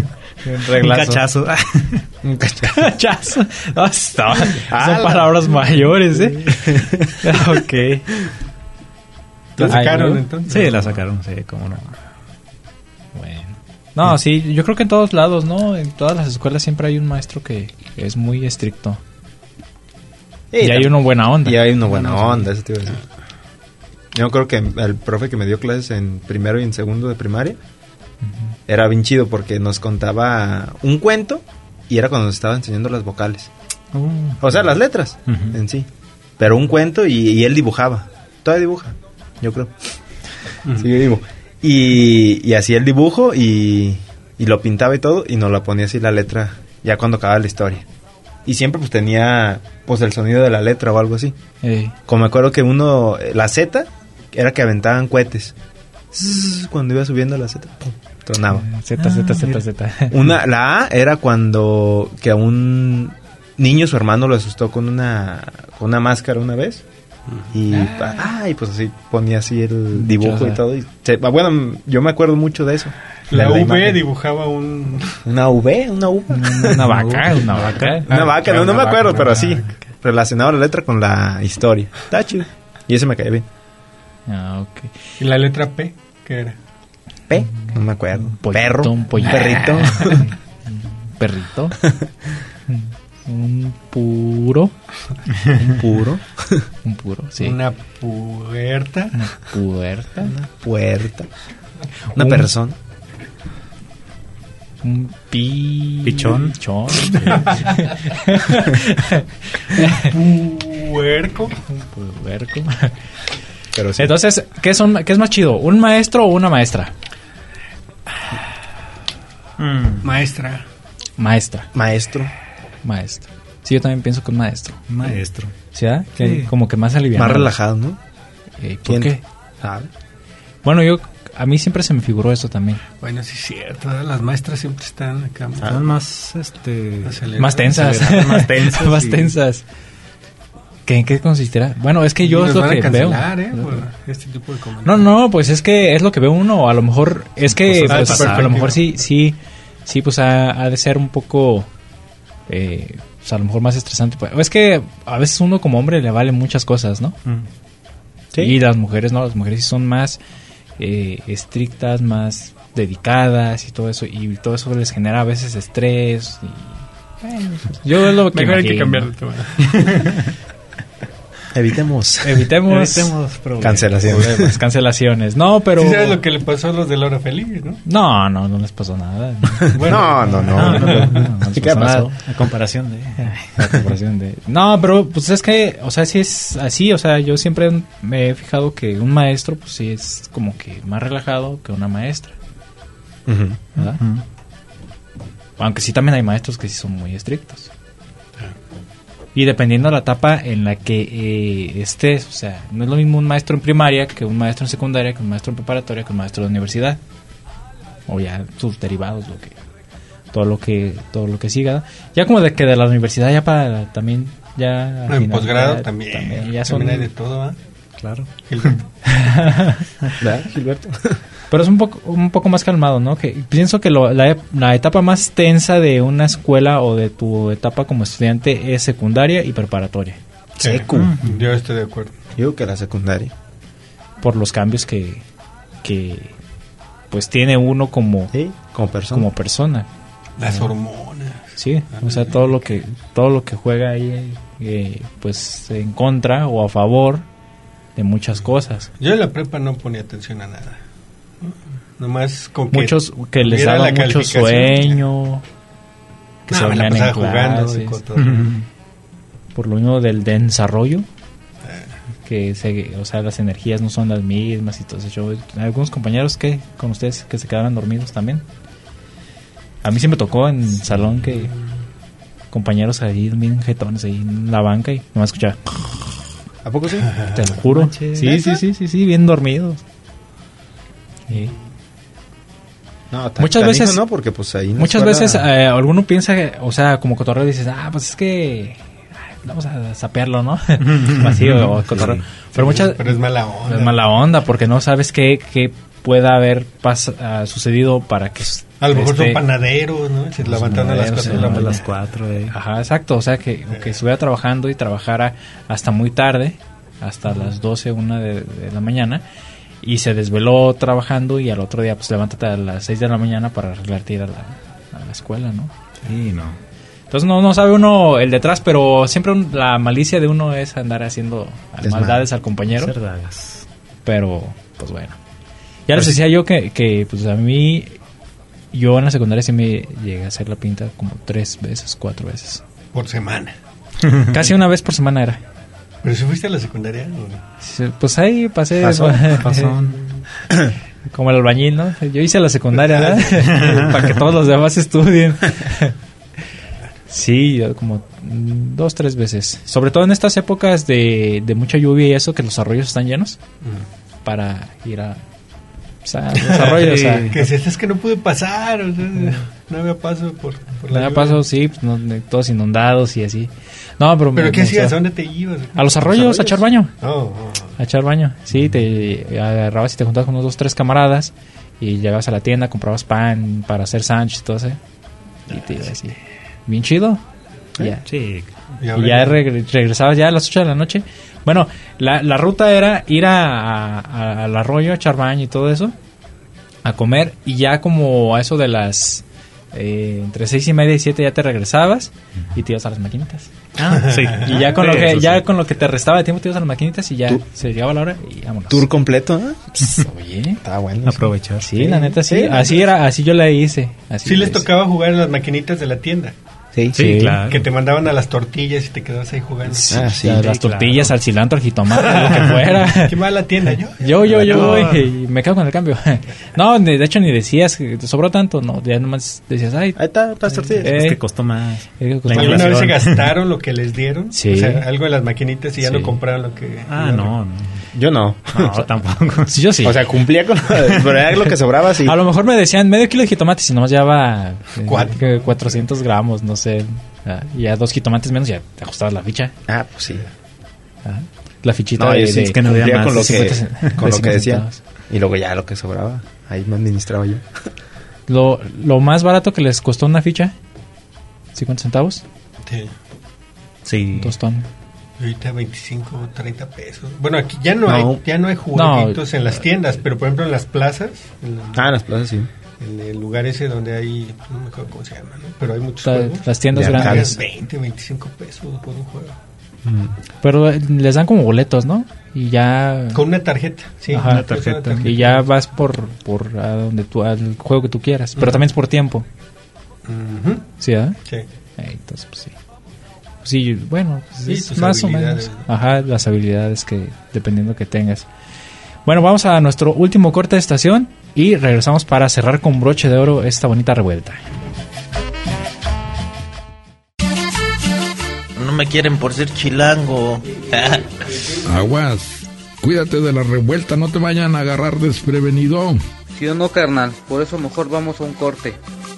Un cachazo. Un cachazo. No, son palabras mayores, ¿eh? Ok. ¿La sacaron entonces? Sí, la sacaron, sí, cómo no. Bueno. No, sí, yo creo que en todos lados, ¿no? En todas las escuelas siempre hay un maestro que es muy estricto. Sí, y hay uno buena onda. Y hay uno buena onda, eso te iba a decir. Yo creo que el profe que me dio clases en primero y en segundo de primaria era bien chido porque nos contaba un cuento y era cuando nos estaba enseñando las vocales. O sea, las letras en sí. Pero un cuento y él dibujaba. Todavía dibuja, yo creo. Sí, yo dibujo. Y hacía el dibujo y lo pintaba y todo y nos lo ponía así la letra ya cuando acababa la historia. Y siempre pues tenía pues el sonido de la letra o algo así. Como me acuerdo que la Z era que aventaban cohetes. Cuando iba subiendo la Z, ¡pum!, tronaba. Z. La A era cuando que a un niño, su hermano, lo asustó con una máscara una vez. Y pues así ponía así el dibujo y todo. Bueno, yo me acuerdo mucho de eso. La V dibujaba una V, una U. Una vaca. Una vaca, no me acuerdo, pero así. Relacionaba la letra con la historia. Está chido. Y ese me caía bien. Ok. ¿Y la letra P? ¿Qué era? P, no me acuerdo. Pollito, un perrito. Perrito. Un puro, sí. Una puerta. Una persona. Un pichón. Un puerco. Pero sí. Entonces, ¿qué es más chido? ¿Un maestro o una maestra? Maestra. Maestro. Sí, yo también pienso que un maestro. ¿Sí? Sí. Como que más aliviado. Más relajado, ¿no? ¿Por qué? Bueno, a mí siempre se me figuró eso también. Bueno, sí es cierto. Las maestras siempre están acá. Más tensas. Más tensas. ¿En qué consistirá? Bueno, es que yo es lo que veo. Por este tipo de comentarios. No, pues es que es lo que veo uno. A lo mejor es que pues, a lo mejor sí, pues ha de ser un poco pues a lo mejor más estresante. Es que a veces uno como hombre le vale muchas cosas, ¿no? ¿Sí? Y las mujeres no, las mujeres sí son más estrictas, más dedicadas y todo eso les genera a veces estrés y, yo es lo que mejor hay que cambiar de tema. Evitemos cancelaciones. No, pero ¿sí sabes lo que le pasó a los de la hora feliz, no? No les pasó nada. Bueno, no. ¿Qué pasó? A comparación de No, pero pues es que, o sea, sí es así, o sea, yo siempre me he fijado que un maestro pues sí es como que más relajado que una maestra. ¿Verdad? Aunque sí también hay maestros que sí son muy estrictos. Y dependiendo de la etapa en la que estés, o sea, no es lo mismo un maestro en primaria que un maestro en secundaria, que un maestro en preparatoria, que un maestro de universidad. O ya sus derivados, todo lo que siga. Ya como de que de la universidad ya para también ya en final, posgrado también ya son hay de todo, ¿eh? Claro. Gilberto. Pero es un poco más calmado, ¿no? Que pienso que la etapa más tensa de una escuela o de tu etapa como estudiante es secundaria y preparatoria. Secu. Yo estoy de acuerdo. Yo que la secundaria. Por los cambios que pues tiene uno como persona. Las hormonas. Sí, o sea, todo lo que juega ahí pues en contra o a favor de muchas cosas. Yo en la prepa no ponía atención a nada. Nomás con que muchos que les daba mucho sueño, que se venían en clases, por lo mismo del desarrollo, que o sea, las energías no son las mismas y todo eso. Algunos compañeros con ustedes que se quedaban dormidos también. A mí sí me tocó en salón que compañeros ahí bien jetones ahí en la banca y no me escuchaba. ¿A poco sí? Te lo juro. Sí, bien dormidos. Sí. No, muchas veces no, porque pues ahí muchas veces alguno piensa que, o sea, como cotorreo dices, pues es que vamos a sapearlo, ¿no? Así o cotorreo. Sí, pero es mala onda. Es mala onda porque no sabes qué pueda haber sucedido para que A lo mejor son panaderos, ¿no? Se levantaron a las 4 de la mañana. A las 4, Ajá, exacto. O sea, que estuviera trabajando y trabajara hasta muy tarde, hasta las 12, 1 de la mañana, y se desveló trabajando y al otro día, pues levántate a las 6 de la mañana para arreglarte ir a la escuela, ¿no? Sí, no. Entonces no sabe uno el detrás, pero siempre la malicia de uno es andar haciendo maldades al compañero. Pero, pues bueno. Ya les decía yo que pues a mí, yo en la secundaria sí me llegué a hacer la pinta como 3 veces, 4 veces. Por semana. Casi una vez por semana era. ¿Pero si fuiste a la secundaria? Sí, pues ahí pasé. Pasón. Como el albañil, ¿no? Yo hice la secundaria, ¿verdad? Para que todos los demás estudien. Sí, yo como 2, 3 veces. Sobre todo en estas épocas de mucha lluvia y eso, que los arroyos están llenos. Para ir a... O sea, los arroyos... Que si es que no pude pasar, o sea, no había paso por la no había paso, sí, pues todos inundados y así. No, pero ¿qué hacías? ¿A dónde te ibas? A los arroyos, a echar baño. Oh. A echar baño. Sí, te agarrabas y te juntabas con unos 2, 3 camaradas y llegabas a la tienda, comprabas pan para hacer sándwich y todo eso. Y te ibas así. Bien chido. Ya. Sí. Y ya regresabas ya a las 8 de la noche. Bueno, la ruta era ir al arroyo, a echar baño y todo eso, a comer, y ya como a eso de las entre 6:30 y 7 ya te regresabas y te ibas a las maquinitas. Sí. Y ya con lo que te restaba de tiempo te ibas a las maquinitas y ya se llegaba la hora y vámonos. Tour completo, ¿eh? Oye, estaba bueno. Aprovechar. Sí, la neta sí. Así yo la hice. Sí les tocaba jugar en las maquinitas de la tienda. Sí, claro. Que te mandaban a las tortillas y te quedabas ahí jugando. Sí, las tortillas, al cilantro, al jitomate, lo que fuera. ¿Quién va a la tienda? Yo, y me quedo con el cambio. No, de hecho ni decías que te sobró tanto, no, ya nomás decías, ay, ahí está, las tortillas. Es que costó más. ¿Alguna vez se gastaron lo que les dieron? Sí. O sea, algo de las maquinitas y ya no compraron lo que... No. Yo no. No, tampoco. Sí, yo sí. O sea, cumplía con pero era lo que sobraba, sí. A lo mejor me decían medio kilo de jitomate, si nomás llevaba 400 gramos, no sé. Y ya 2 jitomates menos, ya te ajustabas la ficha. Pues sí. La fichita no, de es que no había más con lo que decía. Centavos. Y luego ya lo que sobraba, ahí me administraba yo. Lo más barato que les costó una ficha, 50 centavos. Sí. Un tostón. Ahorita 25 o 30 pesos. Bueno, aquí ya no hay juguetitos en las tiendas, pero por ejemplo en las plazas. En las plazas sí. En el lugar ese donde hay, no me acuerdo cómo se llama, ¿no? Pero hay muchos juegos. Las tiendas grandes. 20, 25 pesos por un juego. Pero les dan como boletos, ¿no? Y ya... Con una tarjeta, sí. Ajá, una tarjeta. Y ya vas por a donde al juego que tú quieras. Pero también es por tiempo. ¿Sí, ¿verdad? Sí. Entonces, pues sí. Sí, bueno, pues sí, es más o menos. Ajá, las habilidades que dependiendo que tengas. Bueno, vamos a nuestro último corte de estación y regresamos para cerrar con broche de oro esta bonita revuelta. No me quieren por ser chilango. Aguas, cuídate de la revuelta, no te vayan a agarrar desprevenido. ¿Sí o no, carnal? Por eso mejor vamos a un corte.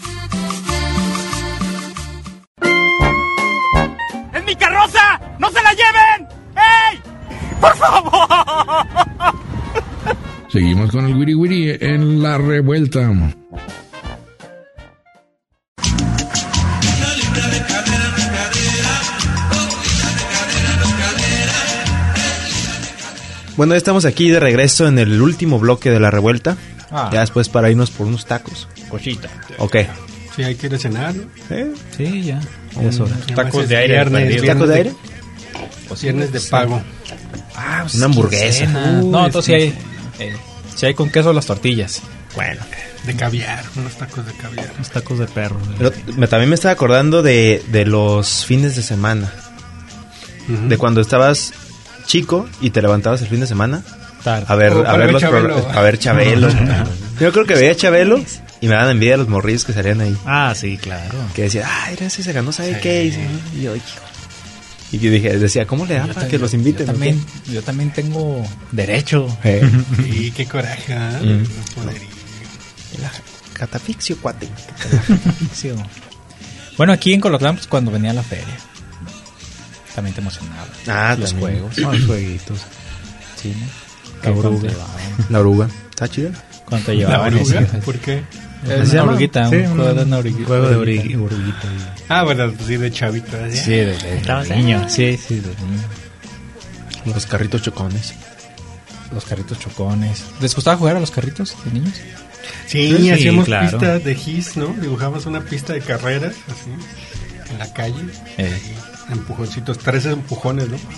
¡Es mi carroza! ¡No se la lleven! ¡Ey! ¡Por favor! Seguimos con el Wiri Wiri en la revuelta. Bueno, ya estamos aquí de regreso en el último bloque de la revuelta. Ya después para irnos por unos tacos. Cochita. Ok. Sí, hay que ir a cenar, ¿no? Sí, ya. Es hora. Tacos de aire. ¿Tacos de aire? Viernes de pago. Pues una hamburguesa. No, entonces sí hay con queso las tortillas. Bueno. De caviar, unos tacos de caviar. Unos tacos de perro. Pero también me estaba acordando de los fines de semana. De cuando estabas chico y te levantabas el fin de semana a ver los programas, a ver Chabelo. Yo creo que veía Chabelo y me daban envidia los morrillos que salían ahí. Sí, claro. Que decía, mira, ese se ganó, ¿sabe qué? Y yo, y decía, ¿cómo le da para que los inviten? Yo también tengo derecho. Sí, qué coraje, Catafixio, cuate. Catafixio. Bueno, aquí en Colotlán, pues cuando venía la feria, también te emocionaba. Los juegos. Los jueguitos. Sí, ¿no? La oruga. La oruga. ¿Está chida? Cuando te llevaban ¿La oruga? ¿Por qué? Una oruguita, Sí, un juego de una oruguita. Juego de oruguita. Ah, bueno, pues sí, de chavito. Sí, de niño. Sí, de niño. Los carritos chocones. Los carritos chocones. ¿Les gustaba jugar a los carritos de niños? Sí, hacíamos claro. pistas de GIS, ¿no? Dibujamos una pista de carreras, así, en la calle. Empujoncitos, 3 empujones, ¿no? Sí,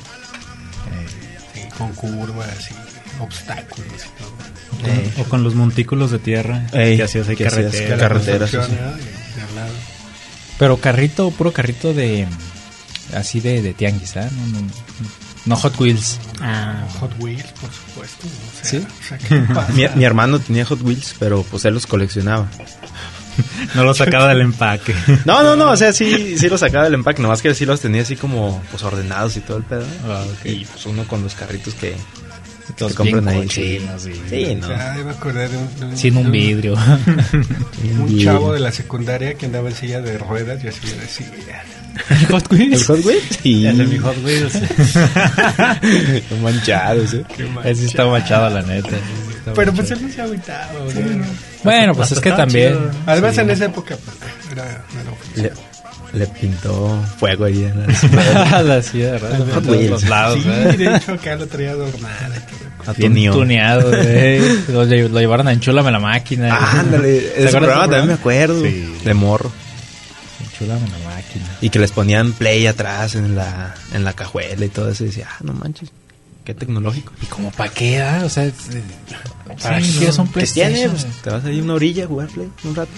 con curvas y obstáculos y todo. O con los montículos de tierra. Que hacías ahí carreteras. De al lado. Pero puro carrito de... Así de tianguis, ¿eh? No Hot Wheels. Hot Wheels, por supuesto. O sea, ¿Sí? O sea, ¿qué pasa? Mi hermano tenía Hot Wheels, pero pues él los coleccionaba. No los sacaba del empaque. No, o sea, sí los sacaba del empaque, nomás que sí los tenía así como pues ordenados y todo el pedo. Y pues uno con los carritos que compran ahí. Sí, no. Me acordé de un sin un vidrio. Un chavo de la secundaria que andaba en silla de ruedas y así decía. ¿El Hot Wheels? ¿El Hot Wheels? Sí. El de mi Hot Wheels. Manchados, ¿eh? Ese está manchado, la neta. Pero pues él no se agüitaba. Bueno, pues es que también. Además, en esa época pues, era le pintó fuego ahí en la silla de ruedas. Hot Wheels. Los lados, sí, de hecho acá lo traía adornada. Bien tuneado, lo llevaron a Enchúlame la máquina. Ándale, ese programa también me acuerdo. Sí. De morro. Enchúlame la máquina. Y que les ponían play atrás en la cajuela y todo eso. Y decía, no manches, qué tecnológico. ¿Y como para qué? O sea, ¿para qué quieres un PlayStation? ¿Qué tiene? Pues, te vas a ir a una orilla a jugar play un rato.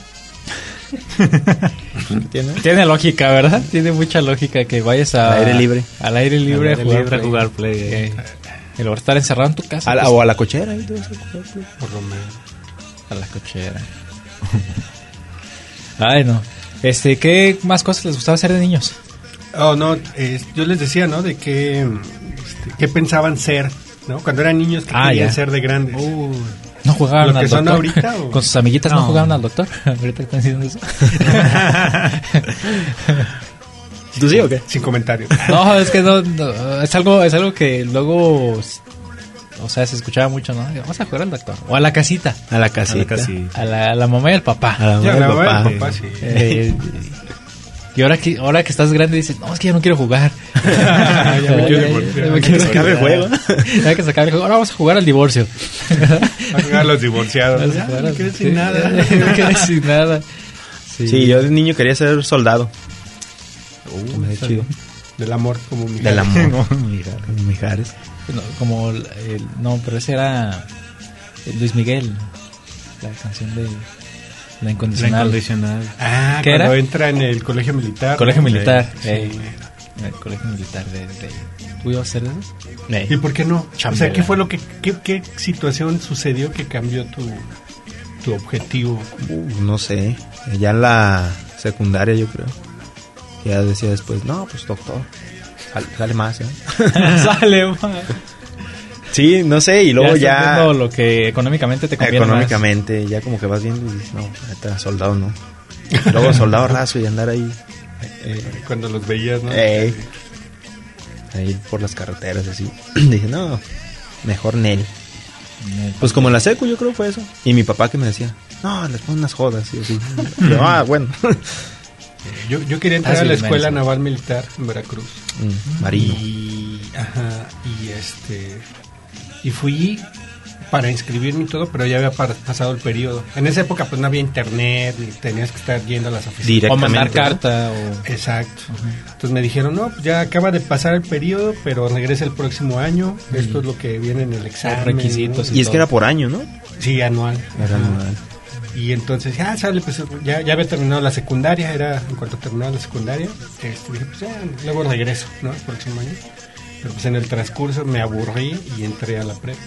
Tiene lógica, ¿verdad? Tiene mucha lógica que vayas al aire libre a jugar play. En lugar de estar encerrado en tu casa. O a la cochera. Ahí te vas a jugar play. Por lo menos. A la cochera. Ay, no. ¿Qué más cosas les gustaba hacer de niños? Oh, no, yo les decía, ¿no? De qué pensaban ser, ¿no? Cuando eran niños, ¿qué querían ser de grandes? ¿No jugaban ¿Lo al que son doctor? ahorita? ¿O? ¿Con sus amiguitas no jugaban al doctor? Ahorita están diciendo eso. ¿Tú sí o qué? Sin comentarios. No, es que no, es algo que luego, o sea, se escuchaba mucho, ¿no? Vamos a jugar al doctor. O a la casita. A la casita. A la mamá y al papá. A la mamá y al papá. Sí. Y ahora que estás grande dices, no, es que ya no quiero jugar. ya me quiero sacar el juego. Hay que sacar el juego. Ahora vamos a jugar al divorcio. A jugar a los divorciados. Me quedé sin nada. Me quedé sin nada. Sí, yo de niño quería ser soldado. Chido. Del amor, como Mijares. Del amor. Como Mijares. No, no, pero ese era Luis Miguel. La canción de La Incondicional. Ah, ¿qué cuando era? entra en el colegio militar. Colegio militar. Sí. En el colegio militar ¿Tú ibas a hacer eso? ¿Y por qué no? Chambela. O sea, ¿qué fue lo qué situación sucedió que cambió tu objetivo? No sé. Ya en la secundaria, yo creo. Ya decía después, no, pues doctor. Sale más, ¿eh? Sale más. Sí, no sé, y luego ya lo que económicamente te conviene económicamente, más. Ya como que vas viendo y dices, no, neta, soldado no. Y luego soldado raso y andar ahí. Cuando los veías, ¿no? Ahí por las carreteras, así. Dije, no, mejor Nel. Pues como en la secu, yo creo fue eso. Y mi papá que me decía, no, les ponen unas jodas, y así. Pero, bueno. Yo quería entrar a la Escuela Naval Militar en Veracruz. Marino. Y fui para inscribirme y todo, pero ya había pasado el periodo. En esa época pues no había internet, ni tenías que estar yendo a las oficinas. O mandar carta. Exacto. Entonces me dijeron, no, pues ya acaba de pasar el periodo, pero regresa el próximo año. Esto es lo que viene en el examen. Requisitos. Y es que era por año, ¿no? Sí, anual. Era anual. Y entonces, sale, pues ya había terminado la secundaria, en cuanto terminaba la secundaria, dije, pues ya, luego regreso, ¿no? El próximo año. Pero pues en el transcurso me aburrí y entré a la prepa.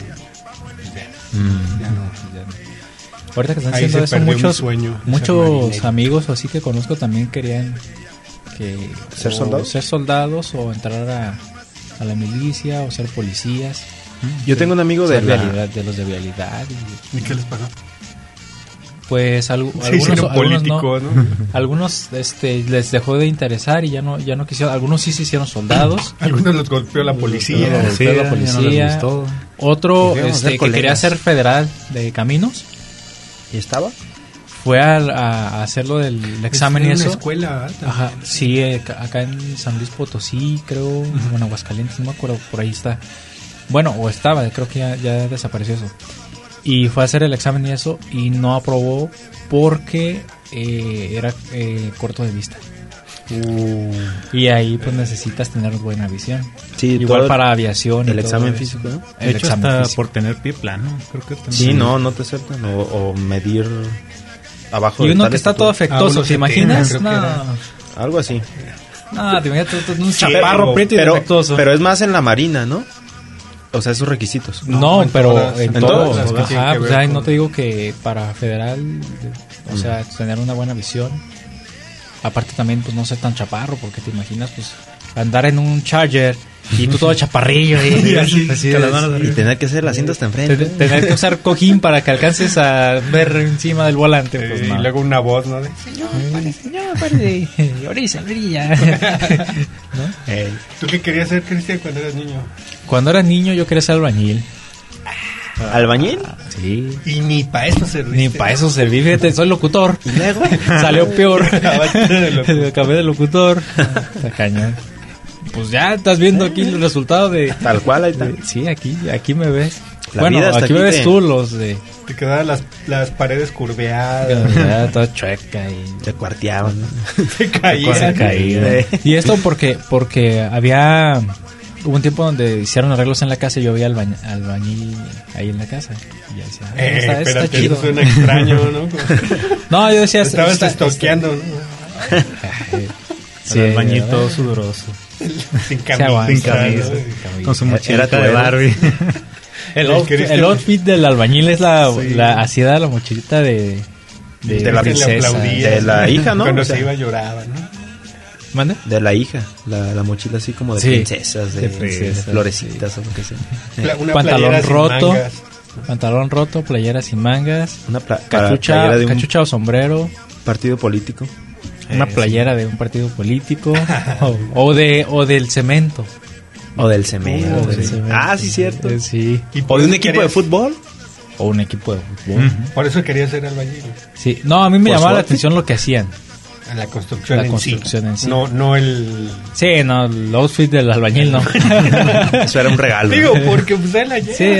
Ya no. Ahorita que están Ahí haciendo se eso, perdió mi sueño, muchos amigos así que conozco también querían ser soldados o entrar a la milicia o ser policías. Yo tengo un amigo de los de vialidad. ¿Y qué les pasó? Pues algunos les dejó de interesar y ya no quisieron. Algunos sí se hicieron soldados. Algunos los golpeó la policía. Otro que quería ser federal de caminos ¿Y estaba? Fue a hacerlo del examen y eso. En una escuela, Ajá, sí, acá en San Luis Potosí, creo, en Aguascalientes, no me acuerdo, por ahí está. Bueno, o estaba, creo que ya desapareció eso. Y fue a hacer el examen y eso, y no aprobó porque era corto de vista. Y ahí pues necesitas tener buena visión. Sí, igual para aviación. El examen físico, ¿no? De hecho, hasta por tener pie plano, creo que también. Sí, no te aceptan. O medir abajo. Y uno que está todo afectoso, ¿te imaginas? No. Algo así. No, te imaginas un chaparro prieto y defectuoso. Pero es más en la marina, ¿no? O sea, esos requisitos. No, pero en todos. Ajá, pues ahí no te digo que para federal, o sea, tener una buena visión. Aparte también, pues no ser tan chaparro, porque te imaginas, pues, andar en un Charger y tú todo chaparrillo y tener que hacer el asiento hasta enfrente. Tener que usar cojín para que alcances a ver encima del volante. Pues, y luego una voz, ¿no? Señor, pare. Orisa, brilla. ¿No? ¿Tú qué querías ser, Cristian, cuando eras niño? Cuando era niño yo quería ser albañil. ¿Albañil? Sí. Y ni para eso serví. Ni para eso serví, fíjate, soy locutor. Y luego salió peor. Acabé de locutor. Está cañón. Pues ya estás viendo aquí el resultado de... Tal cual, ahí está. Sí, aquí me ves. La vida hasta aquí me ves tú los de... Te quedaban las paredes curveadas. Ya, toda chueca y... Te cuarteaban. Se caían. Y esto porque había... Hubo un tiempo donde hicieron arreglos en la casa y yo vi albañil ahí en la casa. Y ya decía, está chido. Suena extraño, ¿no? No, yo decía... Estabas estoqueando, ¿no? Sí, el albañil todo sudoroso. Sin camisa. Con su mochila de Barbie. El outfit del albañil es así da la mochilita de la princesa. De la hija, ¿no? Cuando se iba lloraba, ¿no? ¿Mande? De la hija, la mochila así como de princesas, de florecitas o lo que sea. Pantalón roto, playera sin mangas, una cachucha o sombrero, partido político, una playera de un partido político o del cemento. O del cemento. Ah, sí, cierto. Sí. ¿O de un equipo de fútbol? O un equipo de fútbol. Por eso quería ser albañil. Sí. No, a mí me llamaba la atención lo que hacían. La construcción en sí. No el... Sí, no, el outfit del albañil, no. Eso era un regalo. Digo, porque pues él allá. Sí,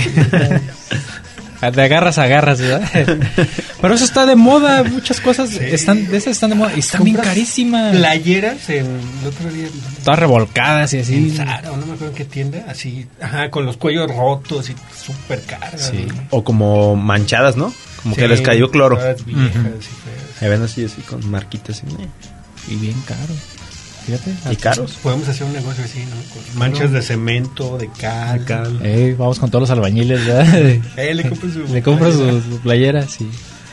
de agarras a agarras, ¿verdad? Pero eso está de moda, muchas cosas están de moda y están bien carísimas. Playeras el otro día. Todas revolcadas y así. En Zara, no me acuerdo en qué tienda, así, con los cuellos rotos y súper caras. Sí. ¿No? O como manchadas, ¿no? Como que les cayó cloro. Viejas, se ven así con marquitas. Y bien caro. Fíjate. ¿Y caros? Podemos hacer un negocio así, ¿no? Con manchas de cemento, de cal. Vamos con todos los albañiles, ¿verdad? Le compro su playera, sí.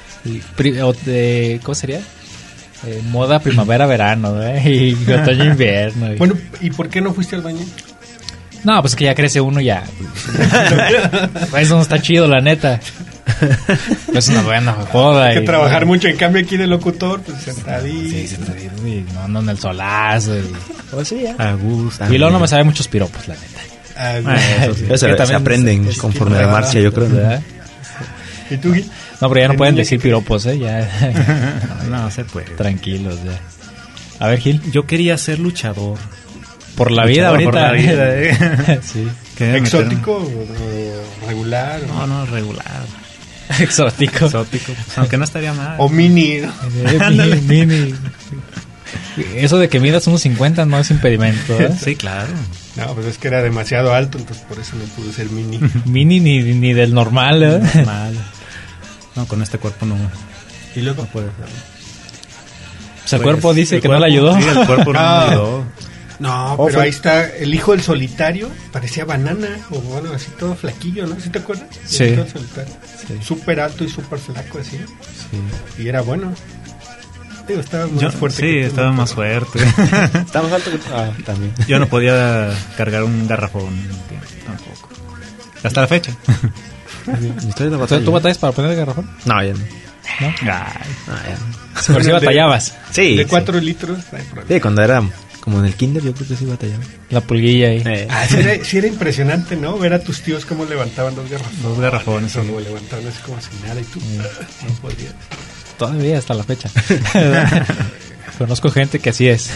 ¿Cómo sería? Moda primavera-verano, ¿verdad? Y otoño-invierno. Bueno, ¿y por qué no fuiste albañil? No, pues que ya crece uno ya. Eso no está chido, la neta. Es una buena joda. Hay que trabajar mucho. En cambio aquí de locutor, pues sentadito. Sí, sentadito y no ando en el solazo. Pues sí, ya. A gusto. Y luego no me sabe muchos piropos, la neta. Se aprenden conforme de marcha, yo creo. ¿Verdad? ¿Y tú, Gil? No, pero ya no pueden decir piropos, ya. No se puede. Tranquilos, ya. A ver, Gil. Yo quería ser luchador. Por la vida ahorita. Por la vida, sí. ¿Exótico o regular? No, regular. Exótico. Aunque no estaría mal. O mini, ¿no? Mini. Eso de que midas unos 50 no es impedimento, ¿eh? Sí, claro. No, pues es que era demasiado alto, entonces por eso no pude ser mini. Mini ni del normal, ¿eh? Normal. No, con este cuerpo no. Y luego no puede hacerlo. Pues el cuerpo dice que no le ayudó. Sí, el cuerpo no le ayudó. No, pero ahí está el hijo del solitario, parecía banana, o bueno, así todo flaquillo, ¿no? ¿Sí te acuerdas? Sí. El hijo del solitario. Sí. Súper alto y súper flaco, así. Sí. Y era bueno. Digo, estaba más fuerte. Sí, estaba más fuerte. Estaba más alto que también. Yo no podía cargar un garrafón tampoco. Hasta la fecha. ¿Tú batallas para poner el garrafón? No, ya no. ¿No? Ay, no, ya no. Por si batallabas. Sí. De 4 litros. Sí, cuando era Como en el kinder, yo creo que sí batallaba. La pulguilla ahí. Sí era impresionante, ¿no? Ver a tus tíos cómo levantaban dos garrafones. Sí. Lo levantaban así como si nada y tú no podías. Todavía hasta la fecha. Conozco gente que así es.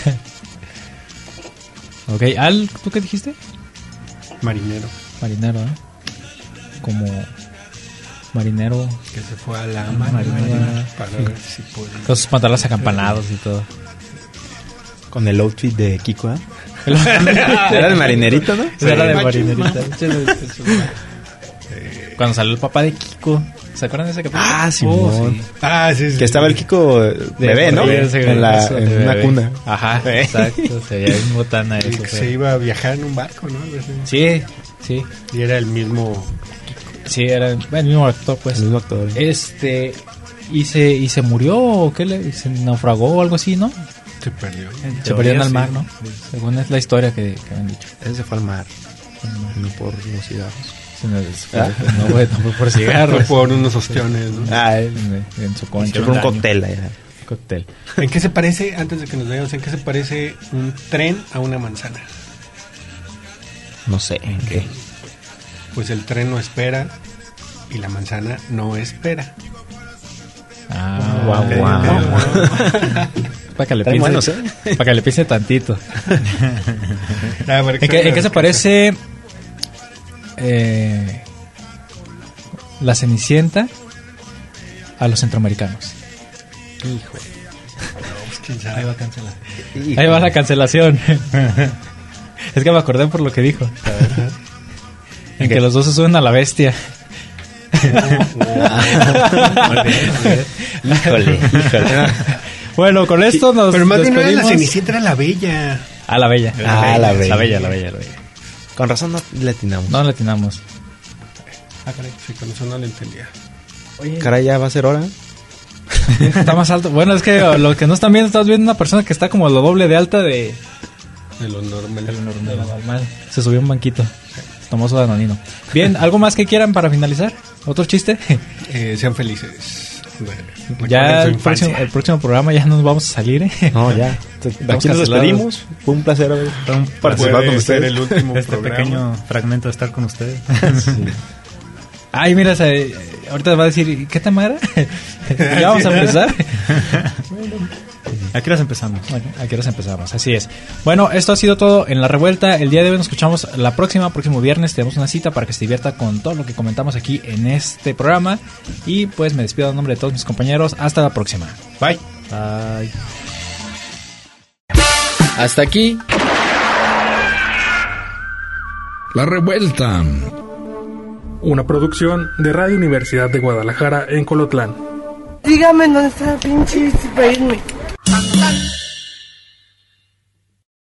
Ok, Al, ¿tú qué dijiste? Marinero. Marinero, ¿eh? Como marinero. Que se fue a la mar para ver si podía. Con sus pantalones acampanados y todo. Con el outfit de Kiko, ¿eh? Era de marinerito, ¿no? Sí, era de marinerito. Cuando salió el papá de Kiko. ¿Se acuerdan de ese capítulo? Ah, Simón. Sí. Que estaba el Kiko bebé, ¿no? En una cuna. Ajá, exacto. Se veía bien botana eso. Que se iba a viajar en un barco, ¿no? Sí. Y era el mismo... Sí, era el mismo actor, pues. El mismo actor. ¿Y se murió o qué? ¿Se naufragó o algo así, no? Se perdió. Se perdió en el mar, ¿no? Según es la historia que han dicho. Ese se fue al mar. No por los cigarros. No fue por cigarros. Fue por unos ostiones, ¿no? En su concha. Fue un cóctel allá. Cóctel. ¿En qué se parece, antes de que nos vayamos, en qué se parece un tren a una manzana? No sé, ¿en qué? Pues el tren no espera y la manzana no espera. Guau. Para que le piense, para que le piense tantito. ¿En qué se parece la Cenicienta a los centroamericanos? Hijo. Ahí va a cancelar. Ahí va la cancelación. Es que me acordé por lo que dijo. En que los dos se suben a la bestia. Híjole. Bueno, con esto nos Pero más bien no era despedimos. la Cenicienta, era la Bella. La Bella. La Bella. La Bella. Con razón no le atinamos. No le atinamos. Caray, sí, con eso no le entendía. Oye, Caray, ya va a ser hora. está más alto. Bueno, es que lo que no están viendo, estás viendo una persona que está como lo doble de alta de lo normal. lo normal. Se subió un banquito. Tomó su danonino. Bien, ¿algo más que quieran para finalizar? ¿Otro chiste? Sean felices. Ya el próximo programa ya nos vamos a salir, ¿eh? No, ya. Aquí nos despedimos. Fue un placer haber participado con ustedes. El último este pequeño fragmento de estar con ustedes. Sí. Ay, mira, ahorita va a decir, ¿qué tema era? Ya vamos a empezar. ¿A qué horas empezamos? Bueno, ¿a qué horas empezamos? Así es. Bueno, esto ha sido todo en La Revuelta. El día de hoy nos escuchamos próximo viernes. Tenemos una cita para que se divierta con todo lo que comentamos aquí en este programa. Y pues me despido en nombre de todos mis compañeros. Hasta la próxima. Bye. Bye. Hasta aquí La Revuelta, una producción de Radio Universidad de Guadalajara en Colotlán. Dígame dónde está el pinche para irme.